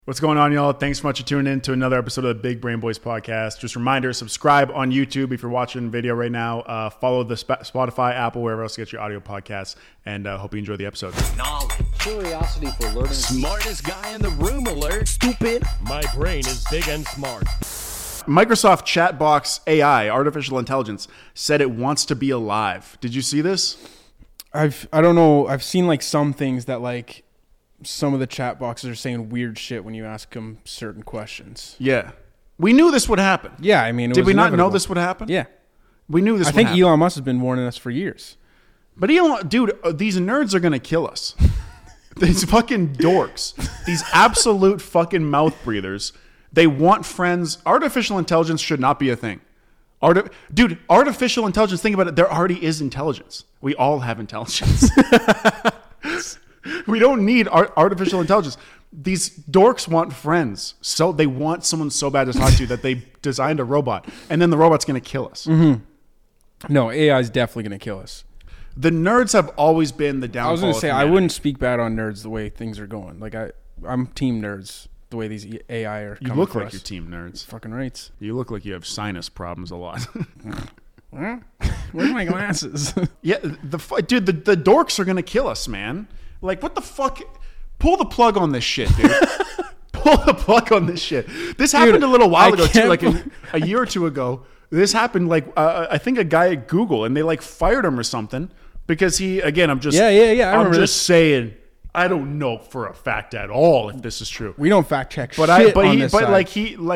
What's going on, y'all? Thanks so much for tuning in to another episode of the Big Brain Boys podcast. Just a reminder, subscribe on YouTube if you're watching video right now. Follow the Spotify, Apple, wherever else you get your audio podcasts. And hope you enjoy the episode. Knowledge. Curiosity for learning. Smartest guy in the room alert. Stupid. My brain is big and smart. Microsoft Chatbox AI, artificial intelligence, said it wants to be alive. Did you see this? I don't know. I've seen like some things that like some of the chat boxes are saying weird shit when you ask them certain questions. Yeah. We knew this would happen. Yeah, I mean, Did we not know this would happen? Yeah. We knew this I would think happen. Elon Musk has been warning us for years. But Elon, dude, these nerds are going to kill us. These fucking dorks. These absolute fucking mouth breathers. They want friends. Artificial intelligence should not be a thing. Dude, artificial intelligence, think about it. There already is intelligence. We all have intelligence. We don't need artificial intelligence. These dorks want friends. So they want someone so bad to talk to that they designed a robot. And then the robot's going to kill us. Mm-hmm. No, AI is definitely going to kill us. The nerds have always been the downfall. I was going to of say, humanity. I wouldn't speak bad on nerds the way things are going. Like, I'm team nerds the way these AI are coming. You look for like us. you're team nerds. Fucking rights. You look like you have sinus problems a lot. Where's my glasses? Yeah, dude, the dorks are going to kill us, man. Like, what the fuck? Pull the plug on this shit, dude. Pull the plug on this shit. This happened a little while ago, too, like a year or two ago. This happened, like, I think a guy at Google, and they, like, fired him or something because he, again, I'm just... Yeah, I I'm remember just saying, I don't know for a fact at all if this is true. We don't fact check But shit on he, this but side. like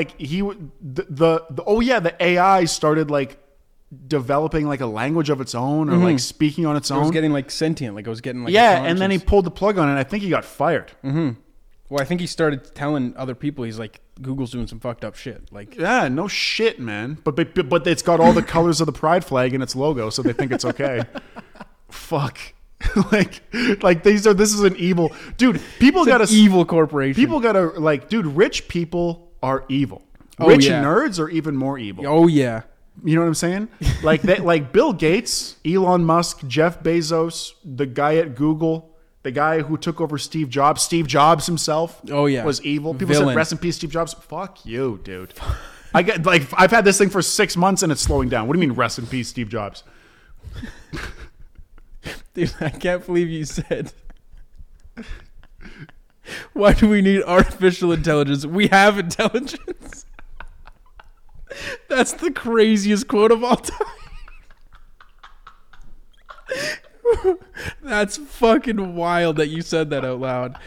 the AI started, like, developing like a language of its own or like speaking on its it own. was getting like sentient, like it was getting like Yeah, and then he pulled the plug on it and I think he got fired. Well, I think he started telling other people he's like Google's doing some fucked up shit. Like, Yeah, no shit, man. But it's got all the colors of the pride flag in its logo, so they think it's okay. Fuck. like this is an evil dude. People gotta evil corporation. People gotta like, dude. Rich people are evil. Oh, Rich yeah. nerds are even more evil. Oh yeah. You know what I'm saying? Like like Bill Gates, Elon Musk, Jeff Bezos, the guy at Google, the guy who took over Steve Jobs himself. Oh, yeah. Was evil. People Villain. said rest in peace, Steve Jobs. Fuck you, dude. I get like I've had this thing for 6 months and it's slowing down. What do you mean rest in peace, Steve Jobs? Dude, I can't believe you said. Why do we need artificial intelligence? We have intelligence. That's the craziest quote of all time. That's fucking wild that you said that out loud.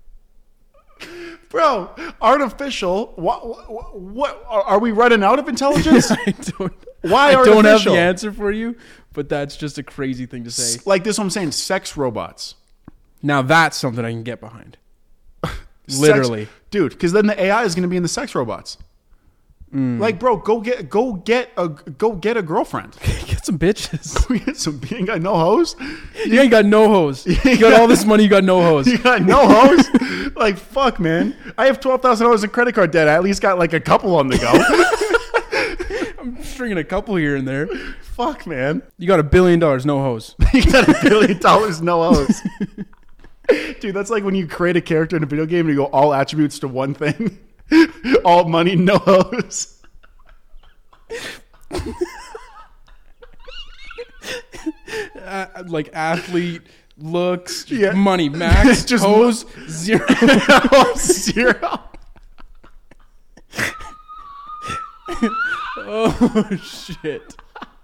Bro, artificial. What are we running out of intelligence? I don't Why have artificial? the answer for you, but that's just a crazy thing to say. Like this, what I'm saying, sex robots. Now that's something I can get behind. Literally. Dude, because then the AI is going to be in the sex robots. Like, bro, go get a girlfriend. Get some bitches. We get some. You ain't got no hoes. You ain't got no hoes. You got all this money, you got no hoes. You got no hoes. Like, fuck, man. I have $12,000 in credit card debt. I at least got like a couple on the go. I'm stringing a couple here and there. Fuck, man. You got $1 billion, no hoes. You got $1 billion, no hoes. Dude, that's like when you create a character in a video game and you go all attributes to one thing. All money, no hoes. Like athlete, looks, Yeah. money, max, Just hoes, zero. Zero. Oh, shit.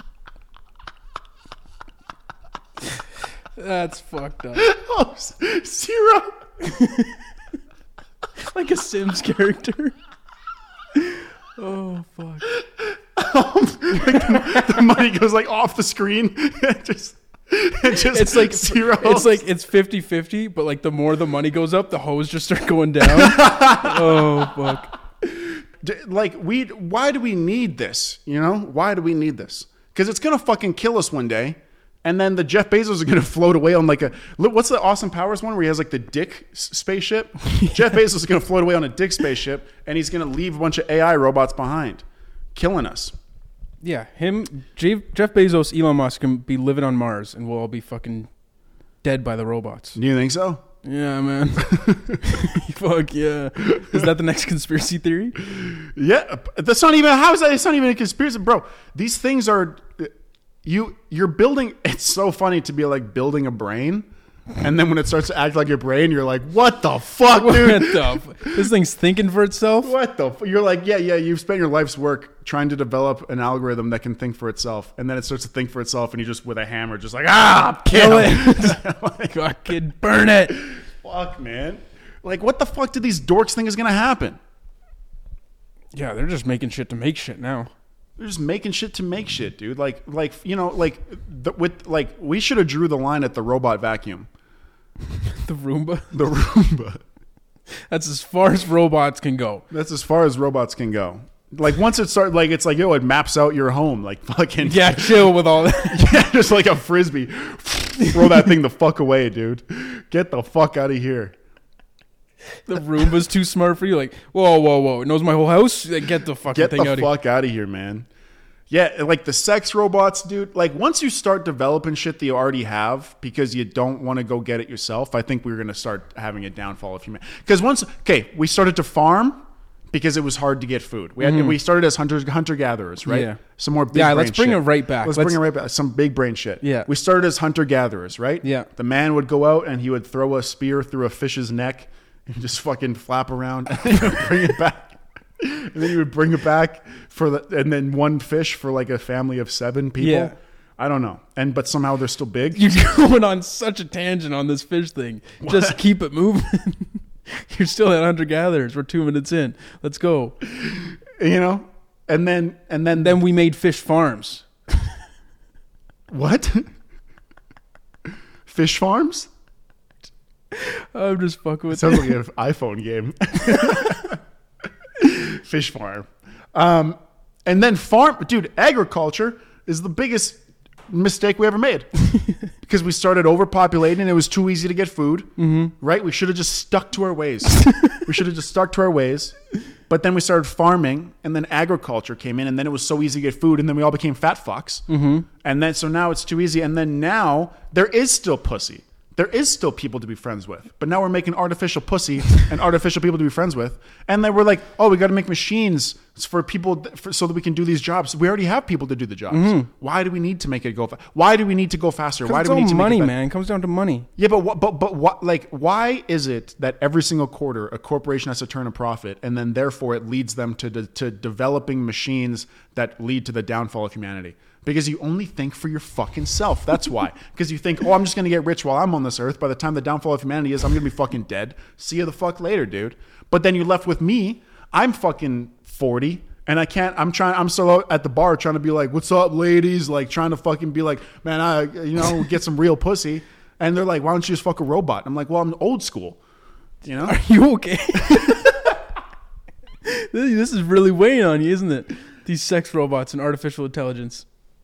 That's fucked up. Oh, zero. Like a Sims character. Oh, fuck. The money goes like off the screen. It's like zero. It's like it's 50-50, but like the more the money goes up, the hoes just start going down. Oh, fuck. Like why do we need this? You know, why do we need this? Because it's gonna fucking kill us one day, and then the Jeff Bezos are gonna float away on like what's the Austin Powers one where he has like the dick spaceship? Jeff Bezos is gonna float away on a dick spaceship, and he's gonna leave a bunch of AI robots behind, killing us. Yeah, Jeff Bezos, Elon Musk can be living on Mars, and we'll all be fucking dead by the robots. Do you think so? Yeah, man. Fuck yeah. Is that the next conspiracy theory? Yeah, that's not even, how is that? It's not even a conspiracy, bro. These things are, you're building, it's so funny to be like building a brain. And then when it starts to act like your brain, you're like, what the fuck, dude? This thing's thinking for itself? What the You're like, yeah, you've spent your life's work trying to develop an algorithm that can think for itself. And then it starts to think for itself, and you just, with a hammer, just like, kill it. Like, fucking burn it. Fuck, man. Like, what the fuck did these dorks think is going to happen? Yeah, they're just making shit to make shit now. They're just making shit to make shit, dude. We should have drew the line at the robot vacuum. The Roomba? The Roomba. That's as far as robots can go. That's as far as robots can go. Like, once it starts, like, it's like, yo, it maps out your home. Like, fucking. Yeah, chill with all that. Yeah, just like a Frisbee. Throw that thing the fuck away, dude. Get the fuck out of here. The Roomba's too smart for you. Like, whoa. It knows my whole house? Like, get the fucking thing out of here. Get the fuck out of here, man. Yeah, like the sex robots, dude. Like, once you start developing shit that you already have because you don't want to go get it yourself, I think we're going to start having a downfall of humanity. Because we started to farm because it was hard to get food. We started as hunter-gatherers, right? Yeah. Some more big brain shit. let's bring it right back. Let's bring it right back. Some big brain shit. Yeah. We started as hunter-gatherers, right? Yeah. The man would go out and he would throw a spear through a fish's neck and just fucking flap around and bring it back. And then you would bring it back and then one fish for like a family of 7 people. Yeah. I don't know. But somehow they're still big. You're going on such a tangent on this fish thing. What? Just keep it moving. You're still at hunter-gatherers. We're 2 minutes in. Let's go. You know? And then we made fish farms. What? Fish farms? I'm just fucking with Sounds like an iPhone game. Fish farm. And then agriculture is the biggest mistake we ever made. Because we started overpopulating and it was too easy to get food. Mm-hmm. Right? We should have just stuck to our ways. But then we started farming, and then agriculture came in, and then it was so easy to get food, and then we all became fat fucks. Mm-hmm. And then so now it's too easy, and then now there is still pussy. There is still people to be friends with. But now we're making artificial pussy and artificial people to be friends with. And then we're like, oh, we got to make machines for people so that we can do these jobs. We already have people to do the jobs. Mm-hmm. Why do we need to make it go faster? Why do we need to go faster? Why do we need to money, make it man? It comes down to money. Yeah, but what? Like, why is it that every single quarter a corporation has to turn a profit, and then therefore it leads them to developing machines that lead to the downfall of humanity? Because you only think for your fucking self. That's why. Because you think, oh, I'm just going to get rich while I'm on this earth. By the time the downfall of humanity is, I'm going to be fucking dead. See you the fuck later, dude. But then you're left with me. I'm fucking 40. And I'm still out at the bar trying to be like, what's up, ladies? Like, trying to fucking be like, man, get some real pussy. And they're like, why don't you just fuck a robot? I'm like, well, I'm old school. You know? Are you okay? This is really weighing on you, isn't it? These sex robots and artificial intelligence.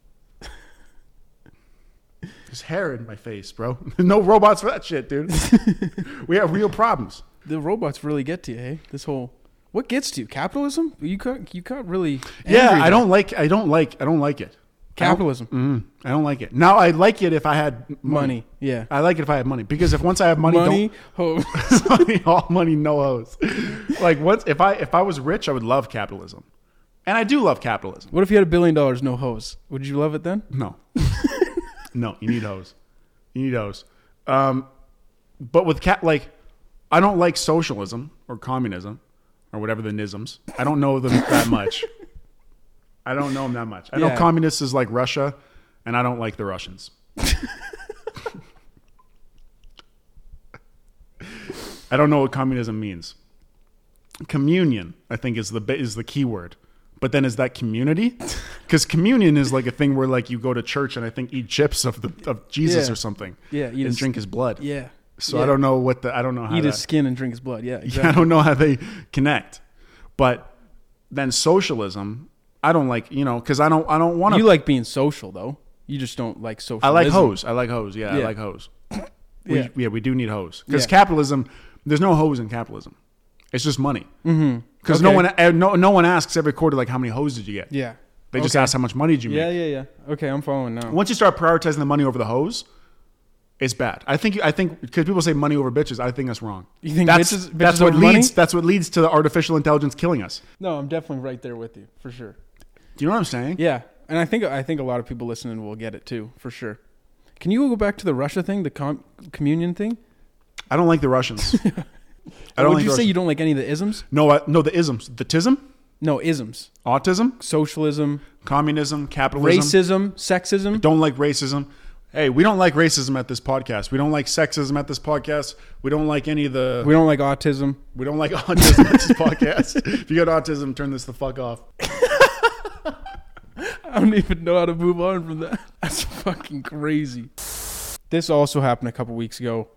There's hair in my face, bro. No robots for that shit, dude. We have real problems. The robots really get to you, hey? What gets to you? Capitalism? You can't really. Yeah, I don't like it. Capitalism. I don't like it. Now I like it if I had money. Yeah, I like it if I had money, because if once I have money, hose. all money, no hose. Like if I was rich, I would love capitalism, and I do love capitalism. What if you had $1 billion, no hose? Would you love it then? No. No, you need hose. But with I don't like socialism or communism or whatever the nisms. I don't know them that much. I know communists is like Russia, and I don't like the Russians. I don't know what communism means. Communion, I think, is the key word. But then is that community? Because communion is like a thing where like you go to church and I think eat chips of Jesus or something. Yeah, and drink his blood. Yeah. So I don't know how eat his skin and drink his blood. Yeah, exactly. Yeah, I don't know how they connect. But then socialism, I don't like, because I don't want to. You like being social though. You just don't like socialism. I like hose. Yeah, I like hose. We do need hose, because capitalism. There's no hose in capitalism. It's just money. Because no one asks every quarter, like, how many hoes did you get? Yeah. They just ask how much money did you make? Yeah. Okay, I'm following now. Once you start prioritizing the money over the hose, It's bad. I think because people say money over bitches, I think that's wrong. You think that's bitches what over money? That's what leads to the artificial intelligence killing us. No, I'm definitely right there with you for sure. Do you know what I'm saying? Yeah, and I think a lot of people listening will get it too for sure. Can you go back to the Russia thing, the communion thing? I don't like the Russians. I don't Would like you the say Russians. you don't like any of the isms? No, the isms. The tism, No, isms. autism, Socialism, communism, capitalism. racism, sexism. Don't like racism. Hey, we don't like racism at this podcast. We don't like sexism at this podcast. We don't like any of the. We don't like autism. We don't like autism at this podcast. If you got autism, turn this the fuck off. I don't even know how to move on from that. That's fucking crazy. This also happened a couple weeks ago.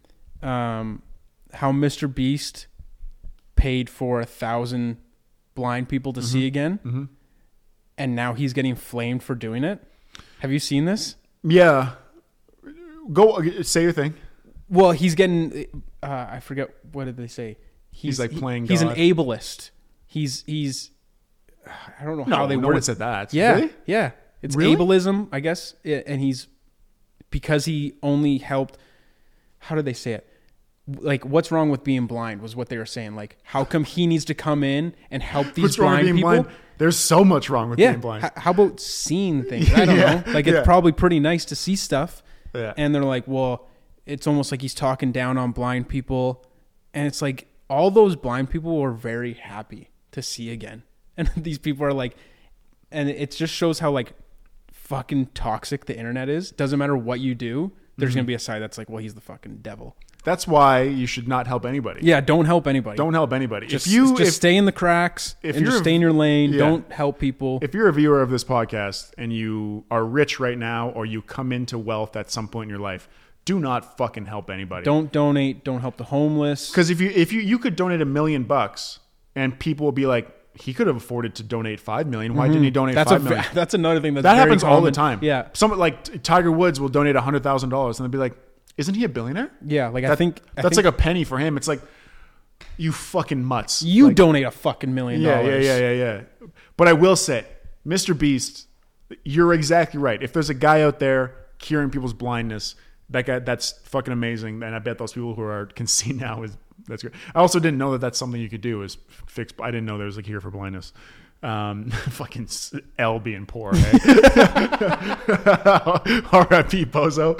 How Mr. Beast paid for 1,000 blind people to see again, and now he's getting flamed for doing it. Have you seen this? Yeah. Go say your thing. Well, he's getting. I forget, what did they say? He's like playing He's an God. ableist. He's. I don't know how they no word one it. said that. Yeah, Really? yeah. It's Really? ableism, I guess, and he's because he only helped. How did they say it? Like, what's wrong with being blind was what they were saying. Like, how come he needs to come in and help these What's wrong with blind being people? blind? There's so much wrong with Yeah. being blind. How about seeing things? I don't Yeah, know. Like, it's yeah. probably pretty nice to see stuff. Yeah. And they're like, well, it's almost like he's talking down on blind people. And it's like, all those blind people were very happy to see again. And these people are like, and it just shows how like fucking toxic the internet is. Doesn't matter what you do. There's going to be a side that's like, well, he's the fucking devil. That's why you should not help anybody. Yeah. Don't help anybody. Don't help anybody. Just, if stay in the cracks if and just you're- stay in your lane. yeah. Don't help people. if you're a viewer of this podcast and you are rich right now or you come into wealth at some point in your life, do not fucking help anybody. Don't donate. Don't help the homeless. Because if you could donate $1 million and people will be like, he could have afforded to donate $5 million. Why didn't he donate $5 million? That's another thing that's That very happens all the common. time. Yeah, Someone like Tiger Woods will donate $100,000 and they'll be like, isn't he a billionaire? yeah. Like I That- think that's like a penny for him. It's like, you fucking mutts. you Like, donate a fucking $1 million. Yeah. But I will say, Mr. Beast, you're exactly right. If there's a guy out there curing people's blindness, that guy, that's fucking amazing. And I bet those people who can see now that's great. I also didn't know that that's something you could do is fix. I didn't know there was a cure for blindness. Fucking L being poor. Hey? R.I.P. Bozo.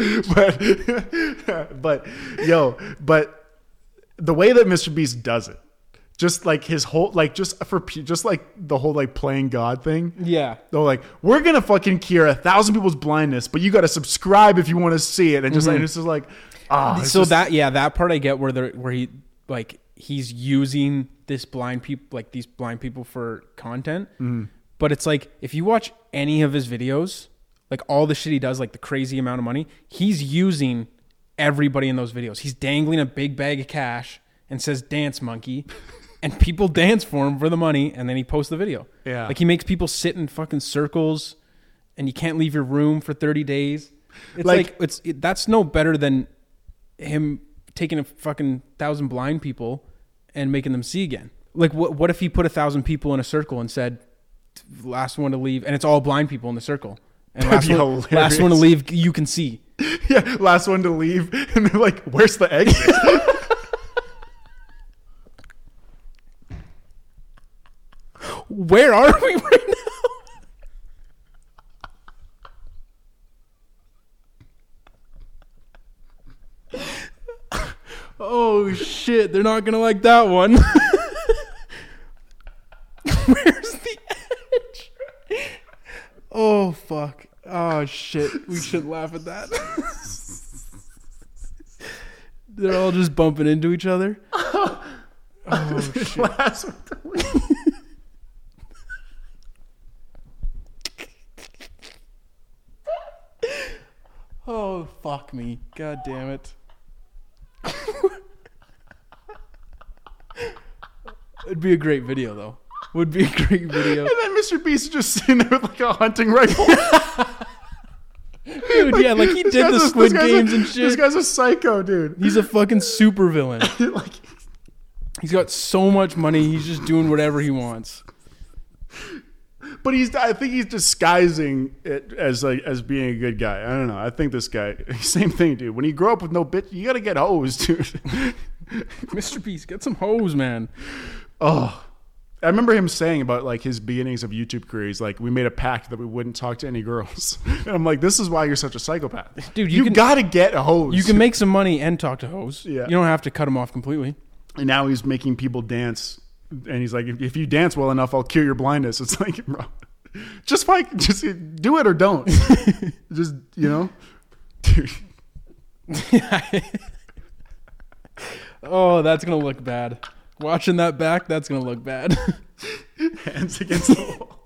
But the way that Mr. Beast does it, just like his whole, like just like the whole like playing God thing. Yeah. They're like, we're gonna fucking cure 1,000 people's blindness, but you got to subscribe if you want to see it. And just like, it's just like, it's So just- that part I get where he like he's using these blind people for content. But it's like if you watch any of his videos, like all the shit he does, like the crazy amount of money, he's using everybody in those videos. He's dangling a big bag of cash and says "Dance Monkey." And people dance for him for the money, and then he posts the video. Yeah. Like he makes people sit in fucking circles, and you can't leave your room for 30 days. It's Like- that's no better than him taking a fucking 1,000 blind people and making them see again. Like what if he put 1,000 people in a circle and said, "Last one to leave," and it's all blind people in the circle, and That'd be last one to hilarious. leave, you can see. yeah, last one to leave, and they're like, where's the exit? Where are we right now? Oh shit, they're not gonna like that one. Where's the edge? Oh fuck. Oh shit. We should laugh at that. They're all just bumping into each other. Oh shit. last one to leave. Oh fuck me. God damn it. It'd be a great video though. Would be a great video. And then Mr. Beast is just sitting there with like a hunting rifle. Dude, yeah, like he This did guy's the a- Squid this guy's Games a, and This shit. guy's a psycho, dude. He's a fucking super villain. like, He's got so much money, he's just doing whatever he wants. But I think he's disguising it as being a good guy. I don't know. I think this guy, same thing, dude. When you grow up with no bitch, you gotta get hoes, dude. Mr. Beast, get some hoes, man. Oh, I remember him saying about like his beginnings of YouTube career. He's like, we made a pact that we wouldn't talk to any girls. And I'm like, this is why you're such a psychopath, Dude, you gotta get a hose. You can make some money and talk to hoes. Yeah. You don't have to cut them off completely. And now he's making people dance. And he's like, if you dance well enough, I'll cure your blindness. It's like, bro, just do it or don't. Just, you know, dude. Oh, that's gonna look bad. Watching that back, that's gonna look bad. Hands against the wall.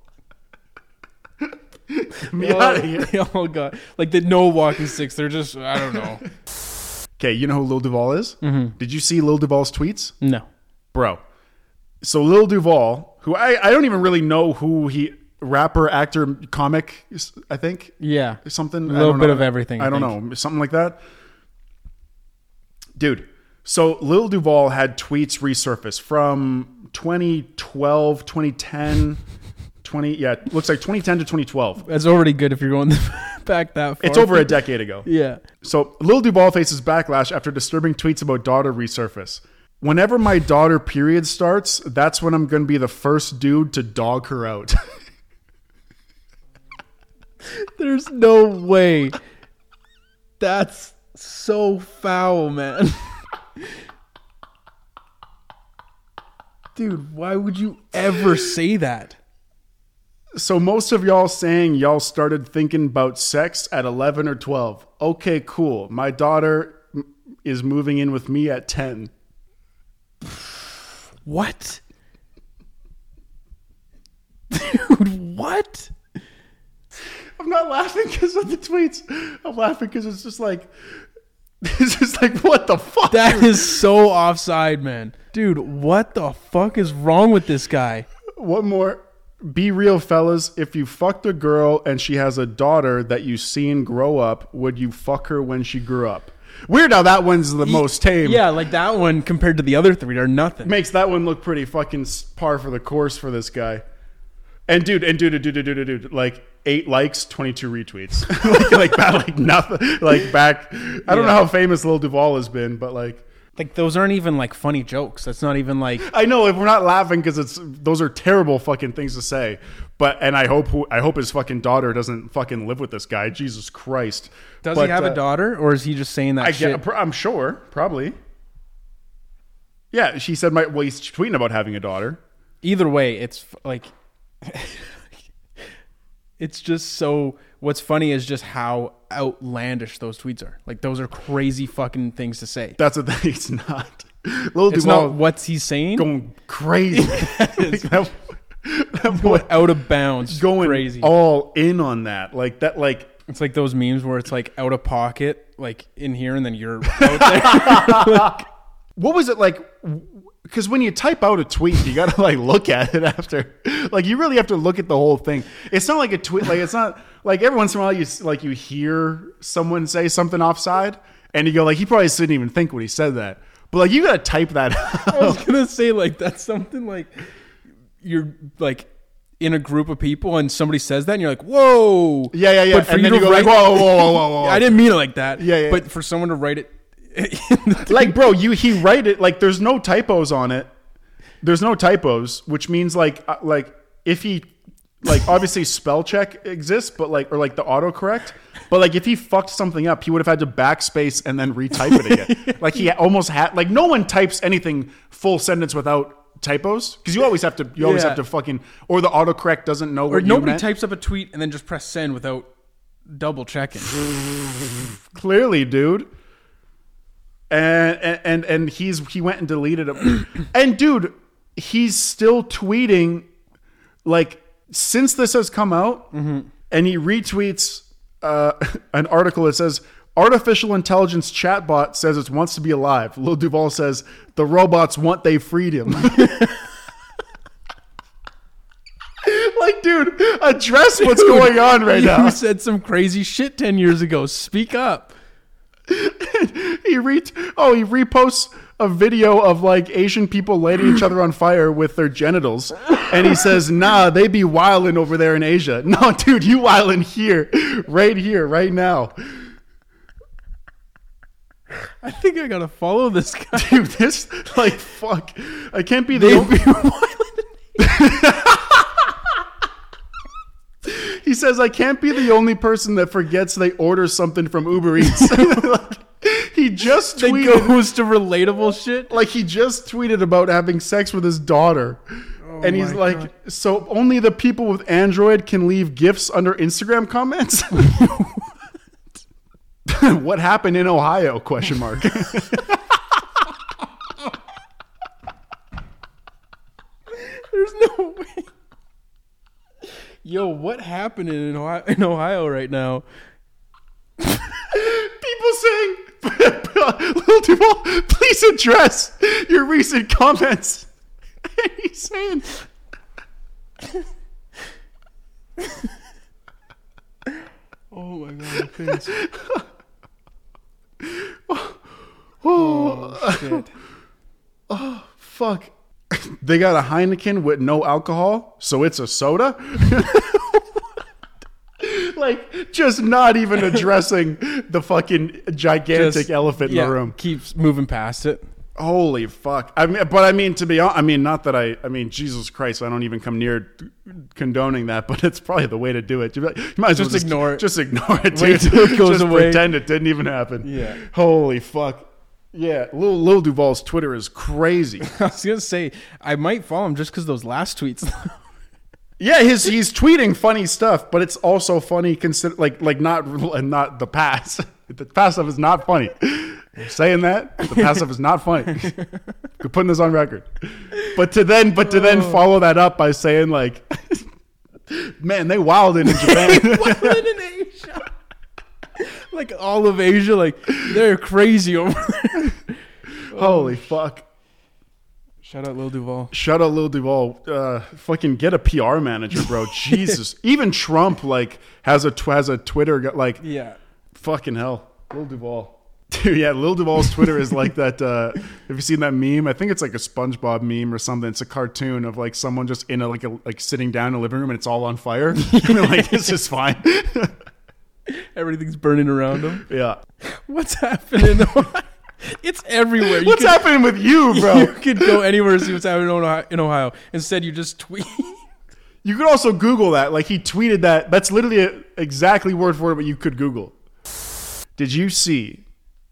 Get me out of here. Oh god, like the no walking sticks. They're just, I don't know. Okay, you know who Lil Duval is? Mm-hmm. Did you see Lil Duval's tweets? No, Bro. So Lil Duval, who I don't even really know who he, rapper, actor, comic, I think. Yeah, Something. a little bit of everything. I don't know. Something like that. Dude. So Lil Duval had tweets resurface from 2012, 2010, looks like 2010 to 2012. That's already good if you're going back that far. It's over a decade ago. Yeah. So Lil Duval faces backlash after disturbing tweets about daughter resurface. Whenever my daughter period starts, that's when I'm going to be the first dude to dog her out. There's no way. That's so foul, man. Dude, why would you ever say that? So most of y'all saying y'all started thinking about sex at 11 or 12. Okay, cool. My daughter is moving in with me at 10. What? Dude, what? I'm not laughing because of the tweets. I'm laughing because it's just like, what the fuck? That is so offside, man. Dude, what the fuck is wrong with this guy? One more. Be real, fellas. If you fucked a girl and she has a daughter that you seen grow up, would you fuck her when she grew up? Weird how that one's the most tame. Yeah, like that one compared to the other three are nothing. Makes that one look pretty fucking par for the course for this guy. And dude, like 8 likes, 22 retweets. like nothing. Like back. I don't know how famous Lil Duval has been, but like those aren't even like funny jokes. That's not even like. I know if we're not laughing because those are terrible fucking things to say. And I hope his fucking daughter doesn't fucking live with this guy. Jesus Christ. Does he have a daughter, or is he just saying that shit? I'm sure, probably. Yeah, she said he's tweeting about having a daughter. Either way, it's like. It's just so. What's funny is just how outlandish those tweets are. Like those are crazy fucking things to say. That's a thing. It's not. Lil It's Duval not what's he saying. going crazy. that Going out of bounds. going crazy. all in on that. Like that. Like It's like those memes where it's like out of pocket, like in here, and then you're out there. what was it like? Because when you type out a tweet, you gotta like look at it after. Like you really have to look at the whole thing. It's not like a tweet. Like it's not like every once in a while you hear someone say something offside, and you go like he probably didn't even think when he said that. But like you gotta type that out. I was gonna say like that's something like you're like in a group of people and somebody says that and you're like, whoa. Yeah. But for And you then you to go like, write, whoa. I didn't mean it like that. Yeah. But for someone to write it, Like, bro, he write it like there's no typos on it. There's no typos, which means like if he like obviously spell check exists, but like or like the autocorrect. But like if he fucked something up, he would have had to backspace and then retype it again. Like he almost had like no one types anything full sentence without typos because you always have to have to fucking or the autocorrect doesn't know or what nobody you meant. types up a tweet and then just press send without double checking. Clearly, dude. And he went and deleted it. And dude, he's still tweeting like since this has come out, and he retweets an article that says artificial intelligence chatbot says it wants to be alive. Lil Duval says the robots want they freedom. Like, dude, address what's going on right now. You said some crazy shit 10 years ago. Speak up. He reposts a video of like Asian people lighting each other on fire with their genitals, and he says, "Nah, they be wildin' over there in Asia." No, dude, you wildin' here, right now. I think I gotta follow this guy. Dude, this, like, fuck. I can't be the only... He says, I can't be the only person that forgets they order something from Uber Eats. Like, he just tweeted... It goes to relatable shit. Like, he just tweeted about having sex with his daughter. And he's like, God. so only the people with Android can leave gifts under Instagram comments? What happened in Ohio? Question mark. There's no way. Yo, what happened in Ohio right now? People saying, Lil Duval, please address your recent comments. And he's saying, Oh my God, my face. oh, Shit. fuck. They got a Heineken with no alcohol, so it's a soda? Like, just not even addressing the fucking gigantic elephant in the room. Keeps moving past it. Holy fuck. I mean, to be honest, I mean, not that I mean, Jesus Christ, I don't even come near condoning that, but it's probably the way to do it. You might as well Just ignore it. Just ignore it, dude. Wait till it goes just away. pretend it didn't even happen. Yeah. Holy fuck. Yeah, Lil Duval's Twitter is crazy. I was gonna say I might follow him just because those last tweets. Yeah, he's tweeting funny stuff, but it's also funny like not the past. The past stuff is not funny. I'm saying that the past stuff is not funny. We're putting this on record. But to then follow that up by saying like, man, they wildin' in Japan. Wildin' in Asia. Like all of Asia, like they're crazy over there. Holy fuck. Shout out Lil Duval. Shout out Lil Duval. Fucking get a PR manager, bro. Jesus. Even Trump like has a Twitter like Yeah. fucking hell. Lil Duval. Dude, yeah, Lil Duval's Twitter is like that. Have you seen that meme? I think it's like a SpongeBob meme or something. It's a cartoon of like someone just in a sitting down in a living room and it's all on fire. And like, it's just fine. Everything's burning around him. Yeah. What's happening? It's everywhere. What's happening with you, bro? You could go anywhere to see what's happening in Ohio. Instead, you just tweet. You could also Google that. Like he tweeted that. That's literally exactly word for word what you could Google. Did you see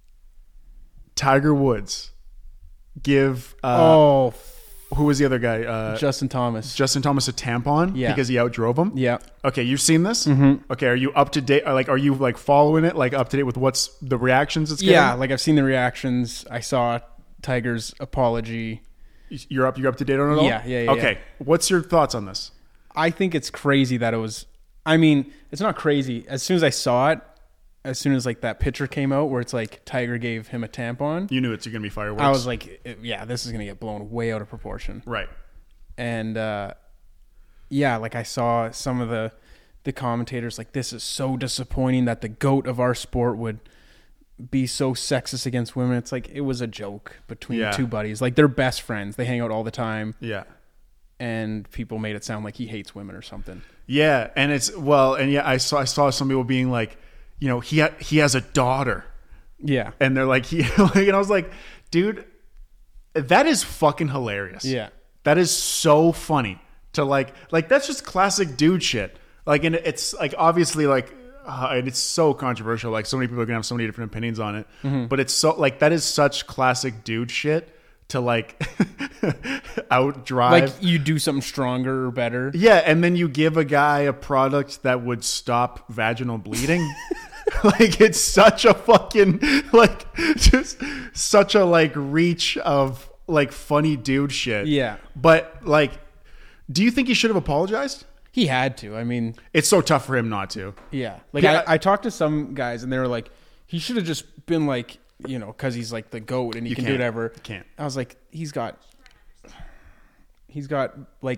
Tiger Woods give who was the other guy? Justin Thomas. Justin Thomas a tampon because he outdrove him? Yeah. Okay, you've seen this? Mm-hmm. Okay, are you up to date? Like, are you like following it? Like up to date with what's the reactions it's getting? Yeah, like I've seen the reactions. I saw Tiger's apology. You're up to date on it all? Yeah. Okay, what's your thoughts on this? I think it's crazy that it was. I mean, it's not crazy. As soon as I saw it, as soon as like that picture came out where it's like Tiger gave him a tampon, You knew it's going to be fireworks. I was like, yeah, this is going to get blown way out of proportion. Right. And yeah, like I saw some of the commentators like, this is so disappointing that the GOAT of our sport would be so sexist against women. It's like, it was a joke between two buddies. Like they're best friends. They hang out all the time. Yeah. And people made it sound like he hates women or something. Yeah, and I saw some people being like, you know, he has a daughter. Yeah. And they're like, and I was like, dude, that is fucking hilarious. Yeah. That is so funny to like that's just classic dude shit. Like, and it's like, obviously like, and it's so controversial. Like so many people are gonna have so many different opinions on it, but it's so like, that is such classic dude shit to like outdrive. Like you do something stronger or better. Yeah. And then you give a guy a product that would stop vaginal bleeding. Like it's such a fucking like just such a like reach of like funny dude shit. Yeah. But like, do you think he should have apologized? He had to. I mean, It's so tough for him not to. yeah. Like Yeah. I talked to some guys and they were like, he should have just been like, you know, because he's like the GOAT and he can do can't. whatever. You can't. I was like, he's got like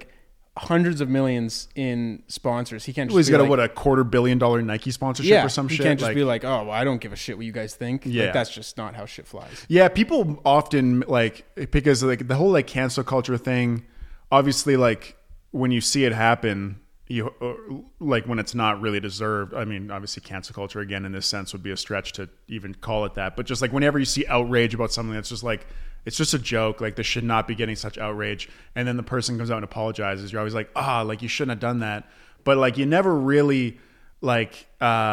hundreds of millions in sponsors. He can't just He's be got like, a $250 million Nike sponsorship yeah, or some he shit. can't just be like, oh, well, I don't give a shit what you guys think. Yeah. Like, that's just not how shit flies. Yeah, people often like, because like the whole like cancel culture thing, obviously like when you see it happen, you like when it's not really deserved. I mean, obviously cancel culture again in this sense would be a stretch to even call it that, but just like whenever you see outrage about something that's just like, it's just a joke, like this should not be getting such outrage, and then the person comes out and apologizes, you're always like, like you shouldn't have done that. But like you never really like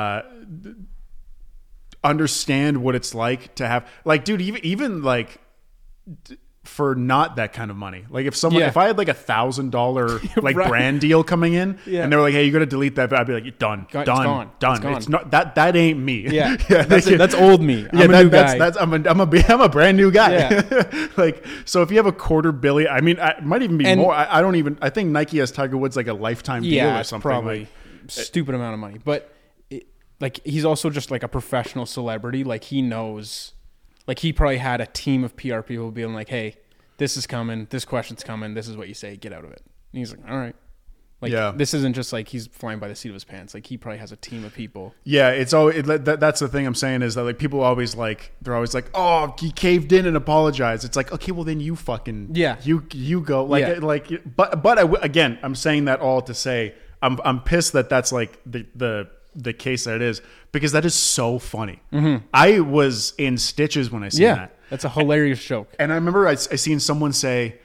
understand what it's like to have, like, dude, even like for not that kind of money. Like if someone, Yeah. if I had like $1,000 like Right. brand deal coming in, Yeah. and they were like, hey, you got to delete that, I'd be like, done. It's gone. It's not that ain't me. Yeah, like, that's old me. yeah, I'm a new guy. I'm a brand new guy. Yeah. Like, so if you have $250 million, I mean, it might even be And- more. I think Nike has Tiger Woods like a lifetime deal Yeah, or it's something. probably Like, stupid amount of money. But like he's also just like a professional celebrity. Like he knows, like he probably had a team of PR people being like, hey, this is coming, this question's coming, this is what you say, get out of it. And he's like, all right. Like Yeah. this isn't just like he's flying by the seat of his pants. Like he probably has a team of people. yeah, it's always that's the thing I'm saying is that like people always like, they're always like, oh, he caved in and apologized. It's like, okay, well then you fucking you go like Yeah. like but again, I'm saying that all to say I'm pissed that that's like the case that it is, because that is so funny. I was in stitches when I seen that. That's a hilarious joke. And I remember I seen someone say,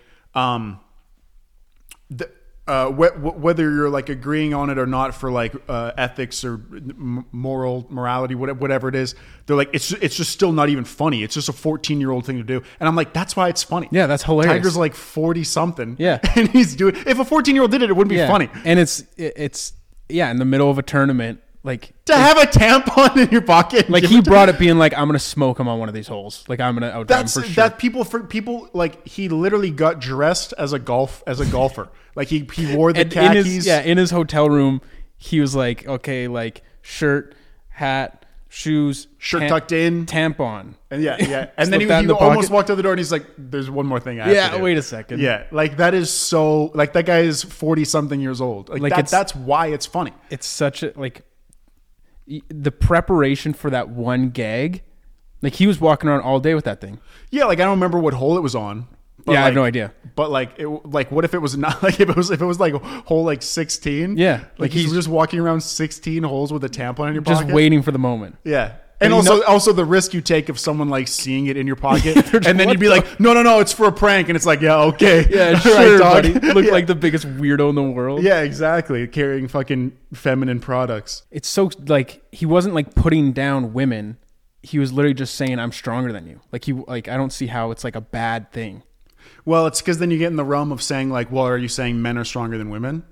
whether you're like agreeing on it or not for like ethics or morality, whatever it is, they're like, it's just still not even funny. It's just a 14-year-old thing to do. And I'm like, that's why it's funny. Yeah, that's hilarious. Tiger's like 40 something. Yeah. And he's doing, if a 14-year-old did it, it wouldn't be funny. And it's in the middle of a tournament, like To have a tampon in your pocket. and like give he it to- brought it being like, I'm gonna smoke him on one of these holes. Like I'm gonna outdrive him That's for sure. that people like he literally got dressed as a golfer. Like he wore the And khakis. in his hotel room, he was like, okay, like shirt, hat, shoes, Shirt tucked in. tampon. And yeah. And then Slip that he in the almost pocket. walked out the door and he's like, there's one more thing I have to Yeah, do. wait a second. Yeah, like that is so, like that guy is 40 something years old. Like that's why it's funny. It's such a like the preparation for that one gag. Like he was walking around all day with that thing. Yeah, like I don't remember what hole it was on. But Yeah, I have like- no idea. But like, what if it was not like if it was like hole like 16? Yeah, like like he's he's- just walking around 16 holes with a tampon in your Just pocket. waiting for the moment. Yeah. And you also, know- also the risk you take of someone like seeing it in your pocket, They're just, and then "What you'd be the-" like, no, it's for a prank, and it's like, yeah, okay, Yeah, All sure, right, dog. buddy. Look Yeah. like the biggest weirdo in the world. Yeah, exactly. Carrying fucking feminine products. It's so like he wasn't like putting down women. He was literally just saying, "I'm stronger than you." Like I don't see how it's like a bad thing. Well, it's because then you get in the realm of saying like, well, are you saying men are stronger than women?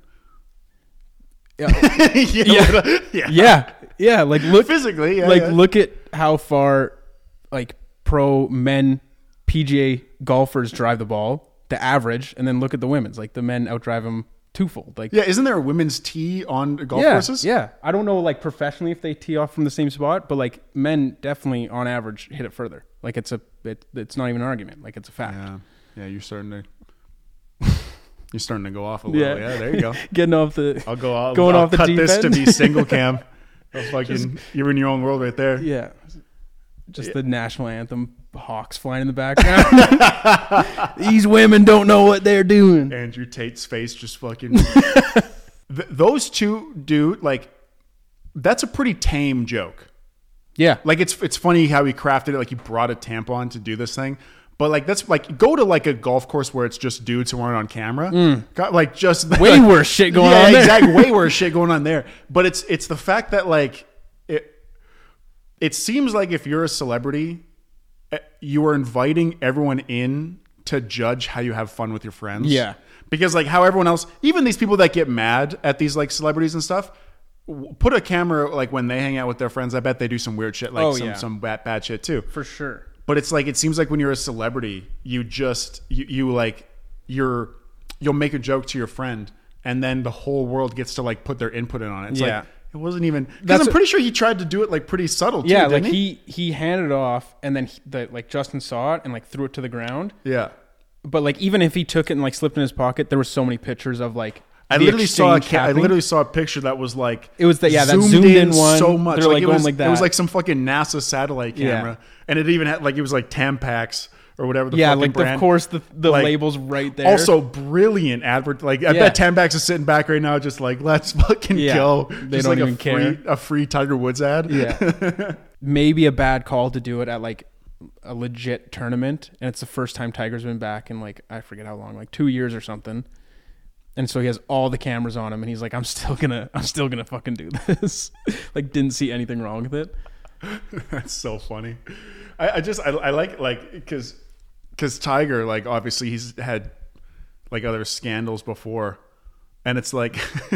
Yeah, yeah. yeah. Like look Physically, yeah, like yeah. look at how far like pro men PGA golfers drive the ball, the average, and then look at the women's. Like the men outdrive them twofold. Like Yeah, isn't there a women's tee on golf yeah, courses? yeah. I don't know like professionally if they tee off from the same spot, but like men definitely on average hit it further. Like it's not even an argument. Like it's a fact. Yeah, you're starting to go off a little. Yeah, there you go. Getting off the Going off the cut deep this to end. be single cam. You're in your own world right there. Yeah. Just the national anthem, hawks flying in the background. These women don't know what they're doing. Andrew Tate's face just fucking. Those two, dude, like, that's a pretty tame joke. Yeah. Like, it's funny how he crafted it. Like, he brought a tampon to do this thing. But, like, that's like, go to like a golf course where it's just dudes who aren't on camera. Got, like, just Way like, worse shit going yeah, on there. exactly. Way worse shit going on there. But it's the fact that, like, it seems like if you're a celebrity, you are inviting everyone in to judge how you have fun with your friends. Yeah. Because like how everyone else, even these people that get mad at these like celebrities and stuff, put a camera like when they hang out with their friends, I bet they do some weird shit, like some bad shit too. For sure. But it's like, it seems like when you're a celebrity, you just, you'll make a joke to your friend and then the whole world gets to like put their input in on it. It's Yeah. like, it wasn't even, because I'm pretty sure he tried to do it like pretty subtle too, Yeah, didn't like he? he handed it off and then Justin saw it and like threw it to the ground. Yeah. But like even if he took it and like slipped in his pocket, there were so many pictures of like I the literally saw exchange I happening. literally saw a picture that was like It was that zoomed in one. so much. They're like it going was, like that. It was like some fucking NASA satellite Yeah. camera, and it even had like it was like Tampax or whatever the Yeah, fucking like brand. of course the Like, label's right there. Also, brilliant advert. Like I Yeah. bet Tampax is sitting back right now, just like let's fucking Yeah. go. They Just don't like even care. a free Tiger Woods ad. Yeah. Maybe a bad call to do it at like a legit tournament, and it's the first time Tiger's been back in like I forget how long, like 2 years or something. And so he has all the cameras on him, and he's like, I'm still gonna fucking do this. Like, didn't see anything wrong with it. That's so funny. I like because Tiger, like, obviously he's had like other scandals before, and it's like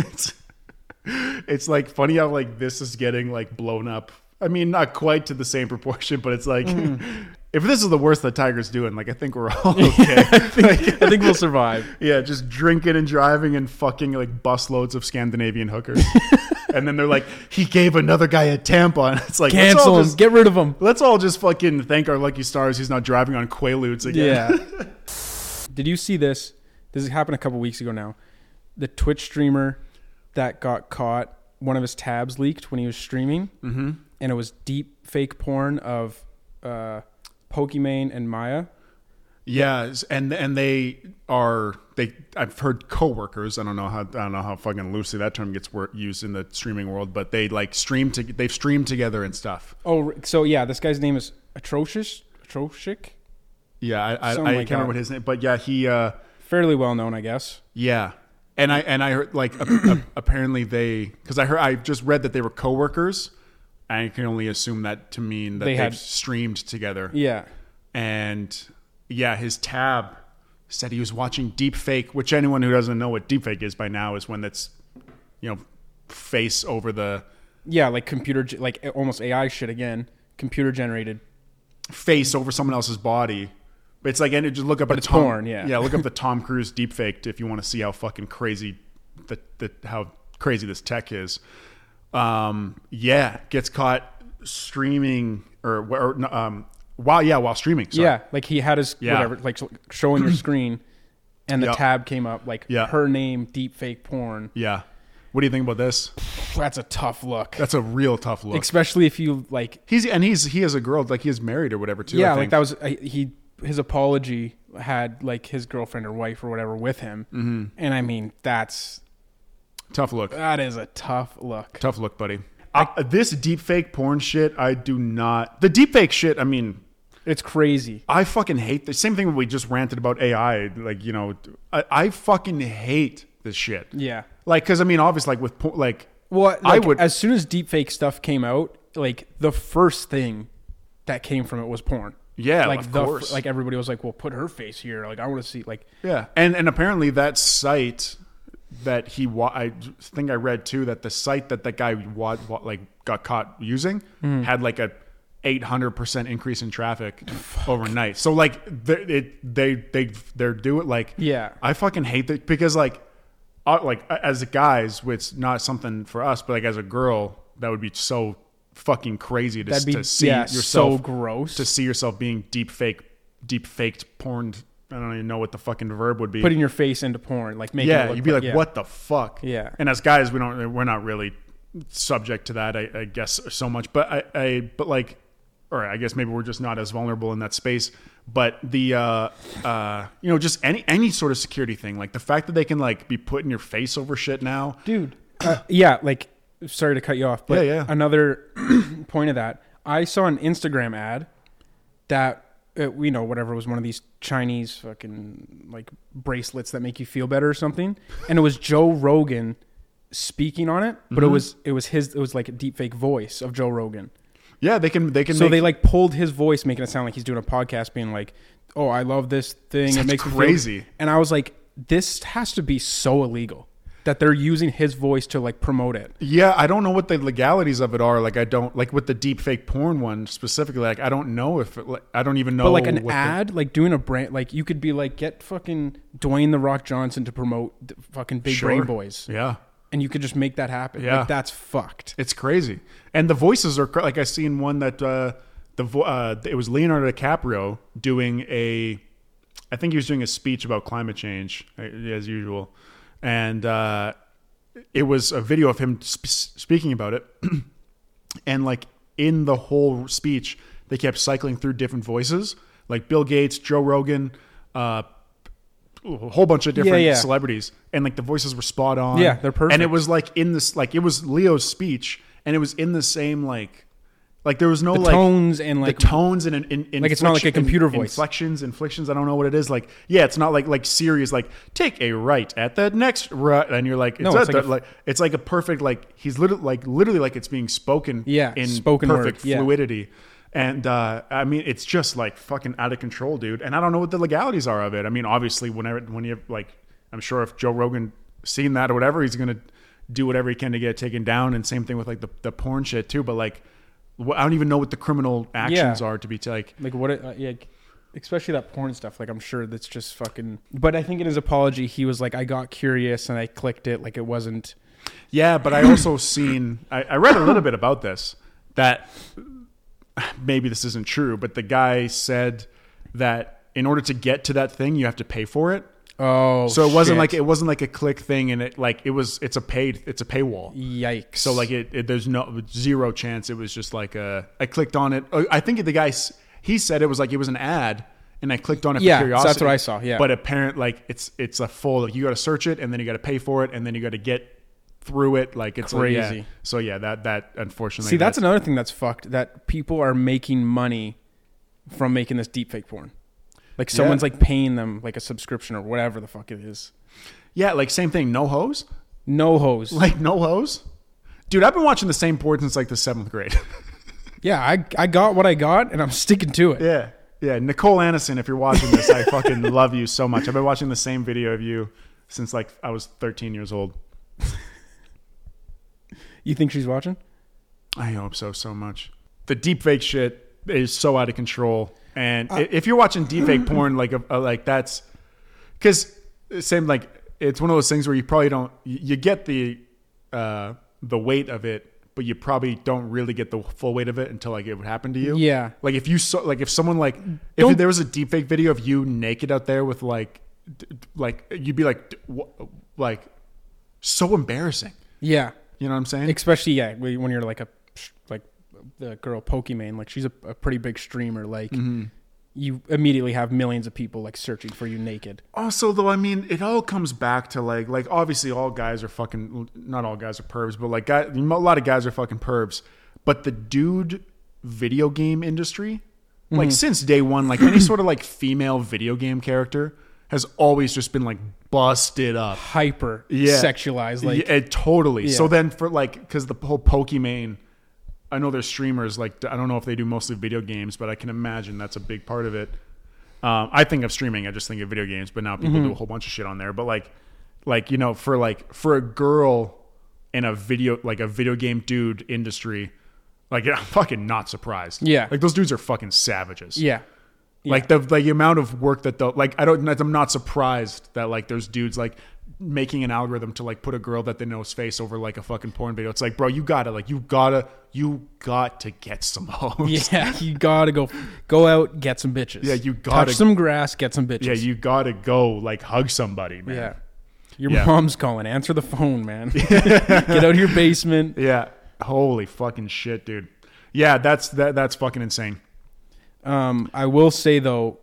it's like funny how like this is getting like blown up. I mean, not quite to the same proportion, but it's like if this is the worst that Tiger's doing, like I think we're all okay. I think we'll survive. Yeah, just drinking and driving and fucking like busloads of Scandinavian hookers. And then they're like, he gave another guy a tampon. It's like, Cancel him. Get rid of him. Let's all just fucking thank our lucky stars he's not driving on Quaaludes again. Yeah. Did you see this? This happened a couple weeks ago now. The Twitch streamer that got caught, one of his tabs leaked when he was streaming. Mm-hmm. And it was deep fake porn of Pokimane and Maya. Yeah, and I've heard coworkers. I don't know how fucking loosely that term gets used in the streaming world, but they like they've streamed together and stuff. Oh, so yeah, this guy's name is Atrocious. Yeah, I Something can't like remember that. what his name, but yeah, he Fairly well known, I guess. yeah. And I heard like apparently because I just read that they were coworkers. I can only assume that to mean that they've streamed together. Yeah. And yeah, his tab said he was watching deepfake, which anyone who doesn't know what deepfake is by now is when that's, face over the Yeah, like like almost AI shit again. Computer generated. face over someone else's body. But it's like, and just look up But it's porn, yeah. Yeah, look up the Tom Cruise deepfake if you want to see how fucking crazy how crazy this tech is. Yeah, gets caught streaming while streaming. Sorry. Yeah, like he had his whatever, like showing your screen, and the Yep. tab came up like her name, deep fake porn. Yeah. What do you think about this? That's a tough look. That's a real tough look. Especially if you like. He has a girl, like he is married or whatever too. Yeah, I like think. that was his apology had like his girlfriend or wife or whatever with him, and I mean that's tough look. that is a tough look. Tough look, buddy. This deepfake porn shit, I do not. The deepfake shit, I mean, It's crazy. I fucking hate the same thing when we just ranted about AI. Like, I fucking hate this shit. Yeah. Like, because I mean, obviously, like with like, Well, I like, would as soon as deepfake stuff came out, like the first thing that came from it was porn. Yeah, like of course. like everybody was like, "Well, put her face here." Like I want to see like yeah, and apparently that site that I think I read too that the site that guy got caught using had like a 800% increase in traffic overnight. So like they're doing like Yeah. I fucking hate that because like as guys, it's not something for us, but like as a girl, that would be so fucking crazy to see yourself so gross to see yourself being deep faked porn. I don't even know what the fucking verb would be. putting your face into porn, like making it look you'd be like, yeah. what the fuck? Yeah. And as guys, we're not really subject to that, I guess, so much. But but like, or I guess maybe we're just not as vulnerable in that space. But the just any sort of security thing, like the fact that they can like be putting your face over shit now, dude. Yeah, like sorry to cut you off, but Yeah. another point of that, I saw an Instagram ad that whatever was one of these Chinese fucking like bracelets that make you feel better or something, and it was Joe Rogan speaking on it, but it was like a deep fake voice of Joe Rogan. Yeah, they can. So they like pulled his voice, making it sound like he's doing a podcast, being like, "Oh, I love this thing. It makes me feel-" crazy. And I was like, "This has to be so illegal that they're using his voice to like promote it." Yeah, I don't know what the legalities of it are. Like, I don't like with the deep fake porn one specifically. Like, I don't know if I don't even know. But like an ad, like doing a brand, like you could be like, get fucking Dwayne the Rock Johnson to promote the fucking Big Brain Boys. Yeah. And you could just make that happen. Yeah. Like, that's fucked. It's crazy. And the voices are like I seen one that it was Leonardo DiCaprio doing I think he was doing a speech about climate change as usual. and it was a video of him speaking about it, and like in the whole speech, they kept cycling through different voices, like Bill Gates, Joe Rogan, a whole bunch of different celebrities, and like the voices were spot on. Yeah, they're perfect. And it was like in this, like it was Leo's speech, and it was in the same like there was no the like tones and like the tones and like it's not like a computer voice. Inflections. I don't know what it is. Like, yeah, it's not like Siri's like take a right at the next right, and you're like, it's like a perfect like he's literally like it's being spoken. Yeah, in spoken perfect word. fluidity. And I mean, it's just like fucking out of control, dude. And I don't know what the legalities are of it. I mean, obviously, when you like, I'm sure if Joe Rogan seen that or whatever, he's gonna do whatever he can to get it taken down. And same thing with like the porn shit too. But like, I don't even know what the criminal actions are to be like what it, especially that porn stuff. Like, I'm sure that's just fucking. But I think in his apology, he was like, I got curious and I clicked it. Like, it wasn't. Yeah, but I also I read a little bit about this that. Maybe this isn't true, but the guy said that in order to get to that thing, you have to pay for it. Oh, so it wasn't like a click thing, and it's a paywall. Yikes! So like there's zero chance. It was just like I clicked on it. I think the guy he said it was like it was an ad, and I clicked on it for curiosity. So that's what I saw. Yeah, but apparently like it's a full. Like, you got to search it, and then you got to pay for it, and then you got to get through it. Like it's crazy. Like, yeah. So yeah, that unfortunately. See, that's another thing that's fucked. That people are making money from making this deepfake porn. Like someone's like paying them like a subscription or whatever the fuck it is. Yeah, like same thing. No hose. No hose. Like no hose. Dude, I've been watching the same porn since like the 7th grade. Yeah, I got what I got, and I'm sticking to it. Yeah. Yeah, Nicole Anderson, if you're watching this, I fucking love you so much. I've been watching the same video of you since like I was 13 years old. You think she's watching? I hope so much. The deepfake shit is so out of control, and if you're watching deepfake porn, like that's because same like it's one of those things where you probably don't you get the weight of it, but you probably don't really get the full weight of it until like it would happen to you. Yeah. Like if you saw like if someone like if there was a deepfake video of you naked out there with like you'd be like so embarrassing. Yeah. You know what I'm saying? Especially, when you're like the girl Pokimane, like she's a pretty big streamer. Like you immediately have millions of people like searching for you naked. Also, though, I mean, it all comes back to like obviously all guys are fucking, not all guys are pervs, but like a lot of guys are fucking pervs. But the dude video game industry, like since day one, like any sort of like female video game character has always just been like busted up, hyper sexualized, like totally. Yeah. So then for like, because the whole Pokimane, I know there's streamers like I don't know if they do mostly video games, but I can imagine that's a big part of it. I think of streaming, I just think of video games, but now people do a whole bunch of shit on there. But like you know, for a girl in a video game dude industry, like I'm fucking not surprised. Yeah, like those dudes are fucking savages. Yeah. Like the amount of work that they'll like, I'm not surprised that like there's dudes like making an algorithm to like put a girl that they know's face over like a fucking porn video. It's like, bro, you got to get some hoes. Yeah, you gotta go out, get some bitches. Yeah, you gotta touch some grass, get some bitches. Yeah, you gotta go like hug somebody, man. Yeah, your mom's calling. Answer the phone, man. Get out of your basement. Yeah, holy fucking shit, dude. Yeah, that's fucking insane. I will say though,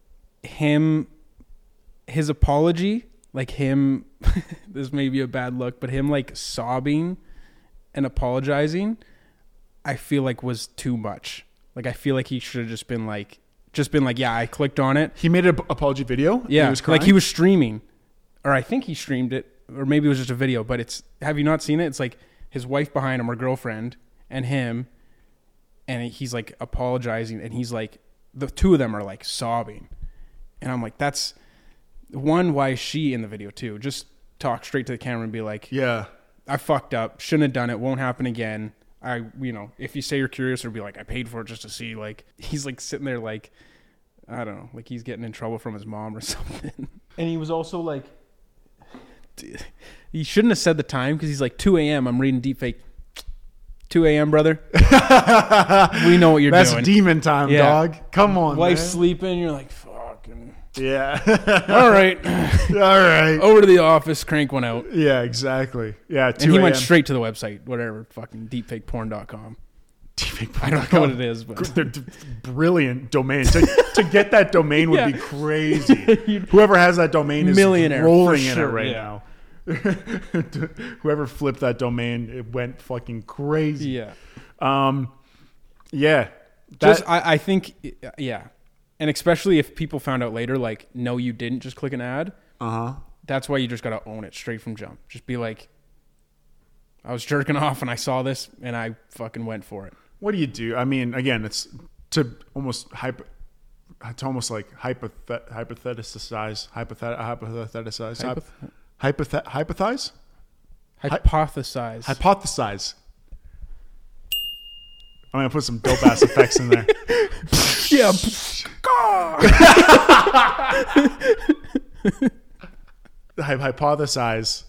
his apology, like him, this may be a bad look, but him like sobbing and apologizing, I feel like was too much. Like I feel like he should have just been like, yeah, I clicked on it. He made an apology video. Yeah, he was crying? like he was streaming, or I think he streamed it, or maybe it was just a video. But have you not seen it? It's like his wife behind him, or girlfriend, and him. And he's like apologizing, and he's like, the two of them are like sobbing. And I'm like, that's one, why is she in the video too? Just talk straight to the camera and be like, yeah, I fucked up, shouldn't have done it, won't happen again. If you say you're curious, or be like, I paid for it just to see. Like, he's like sitting there like, I don't know, like he's getting in trouble from his mom or something. And he was also like, he shouldn't have said the time, because he's like 2 a.m. I'm reading deepfake. 2 a.m., brother. We know what you're doing. That's demon time, dog. Come on, Wife's man. sleeping. You're like, fucking. Yeah. All right, All right. over to the office, crank one out. Yeah, exactly. Yeah, 2 And he went a.m. straight to the website, whatever, fucking deepfakeporn.com. Deepfake I don't know what it is, but They're brilliant domain. To get that domain would be crazy. Whoever has that domain is Millionaire, rolling for in sure, it right yeah. now. Whoever flipped that domain, it went fucking crazy. yeah. Yeah. I think, yeah. And especially if people found out later, like, no, you didn't just click an ad. That's why you just got to own it straight from jump. Just be like, I was jerking off and I saw this and I fucking went for it. What do you do? I mean, again, it's to almost like hypothesize, hypothesize, Hypothesize. I'm gonna put some dope ass effects in there. Yeah. Hypothesize.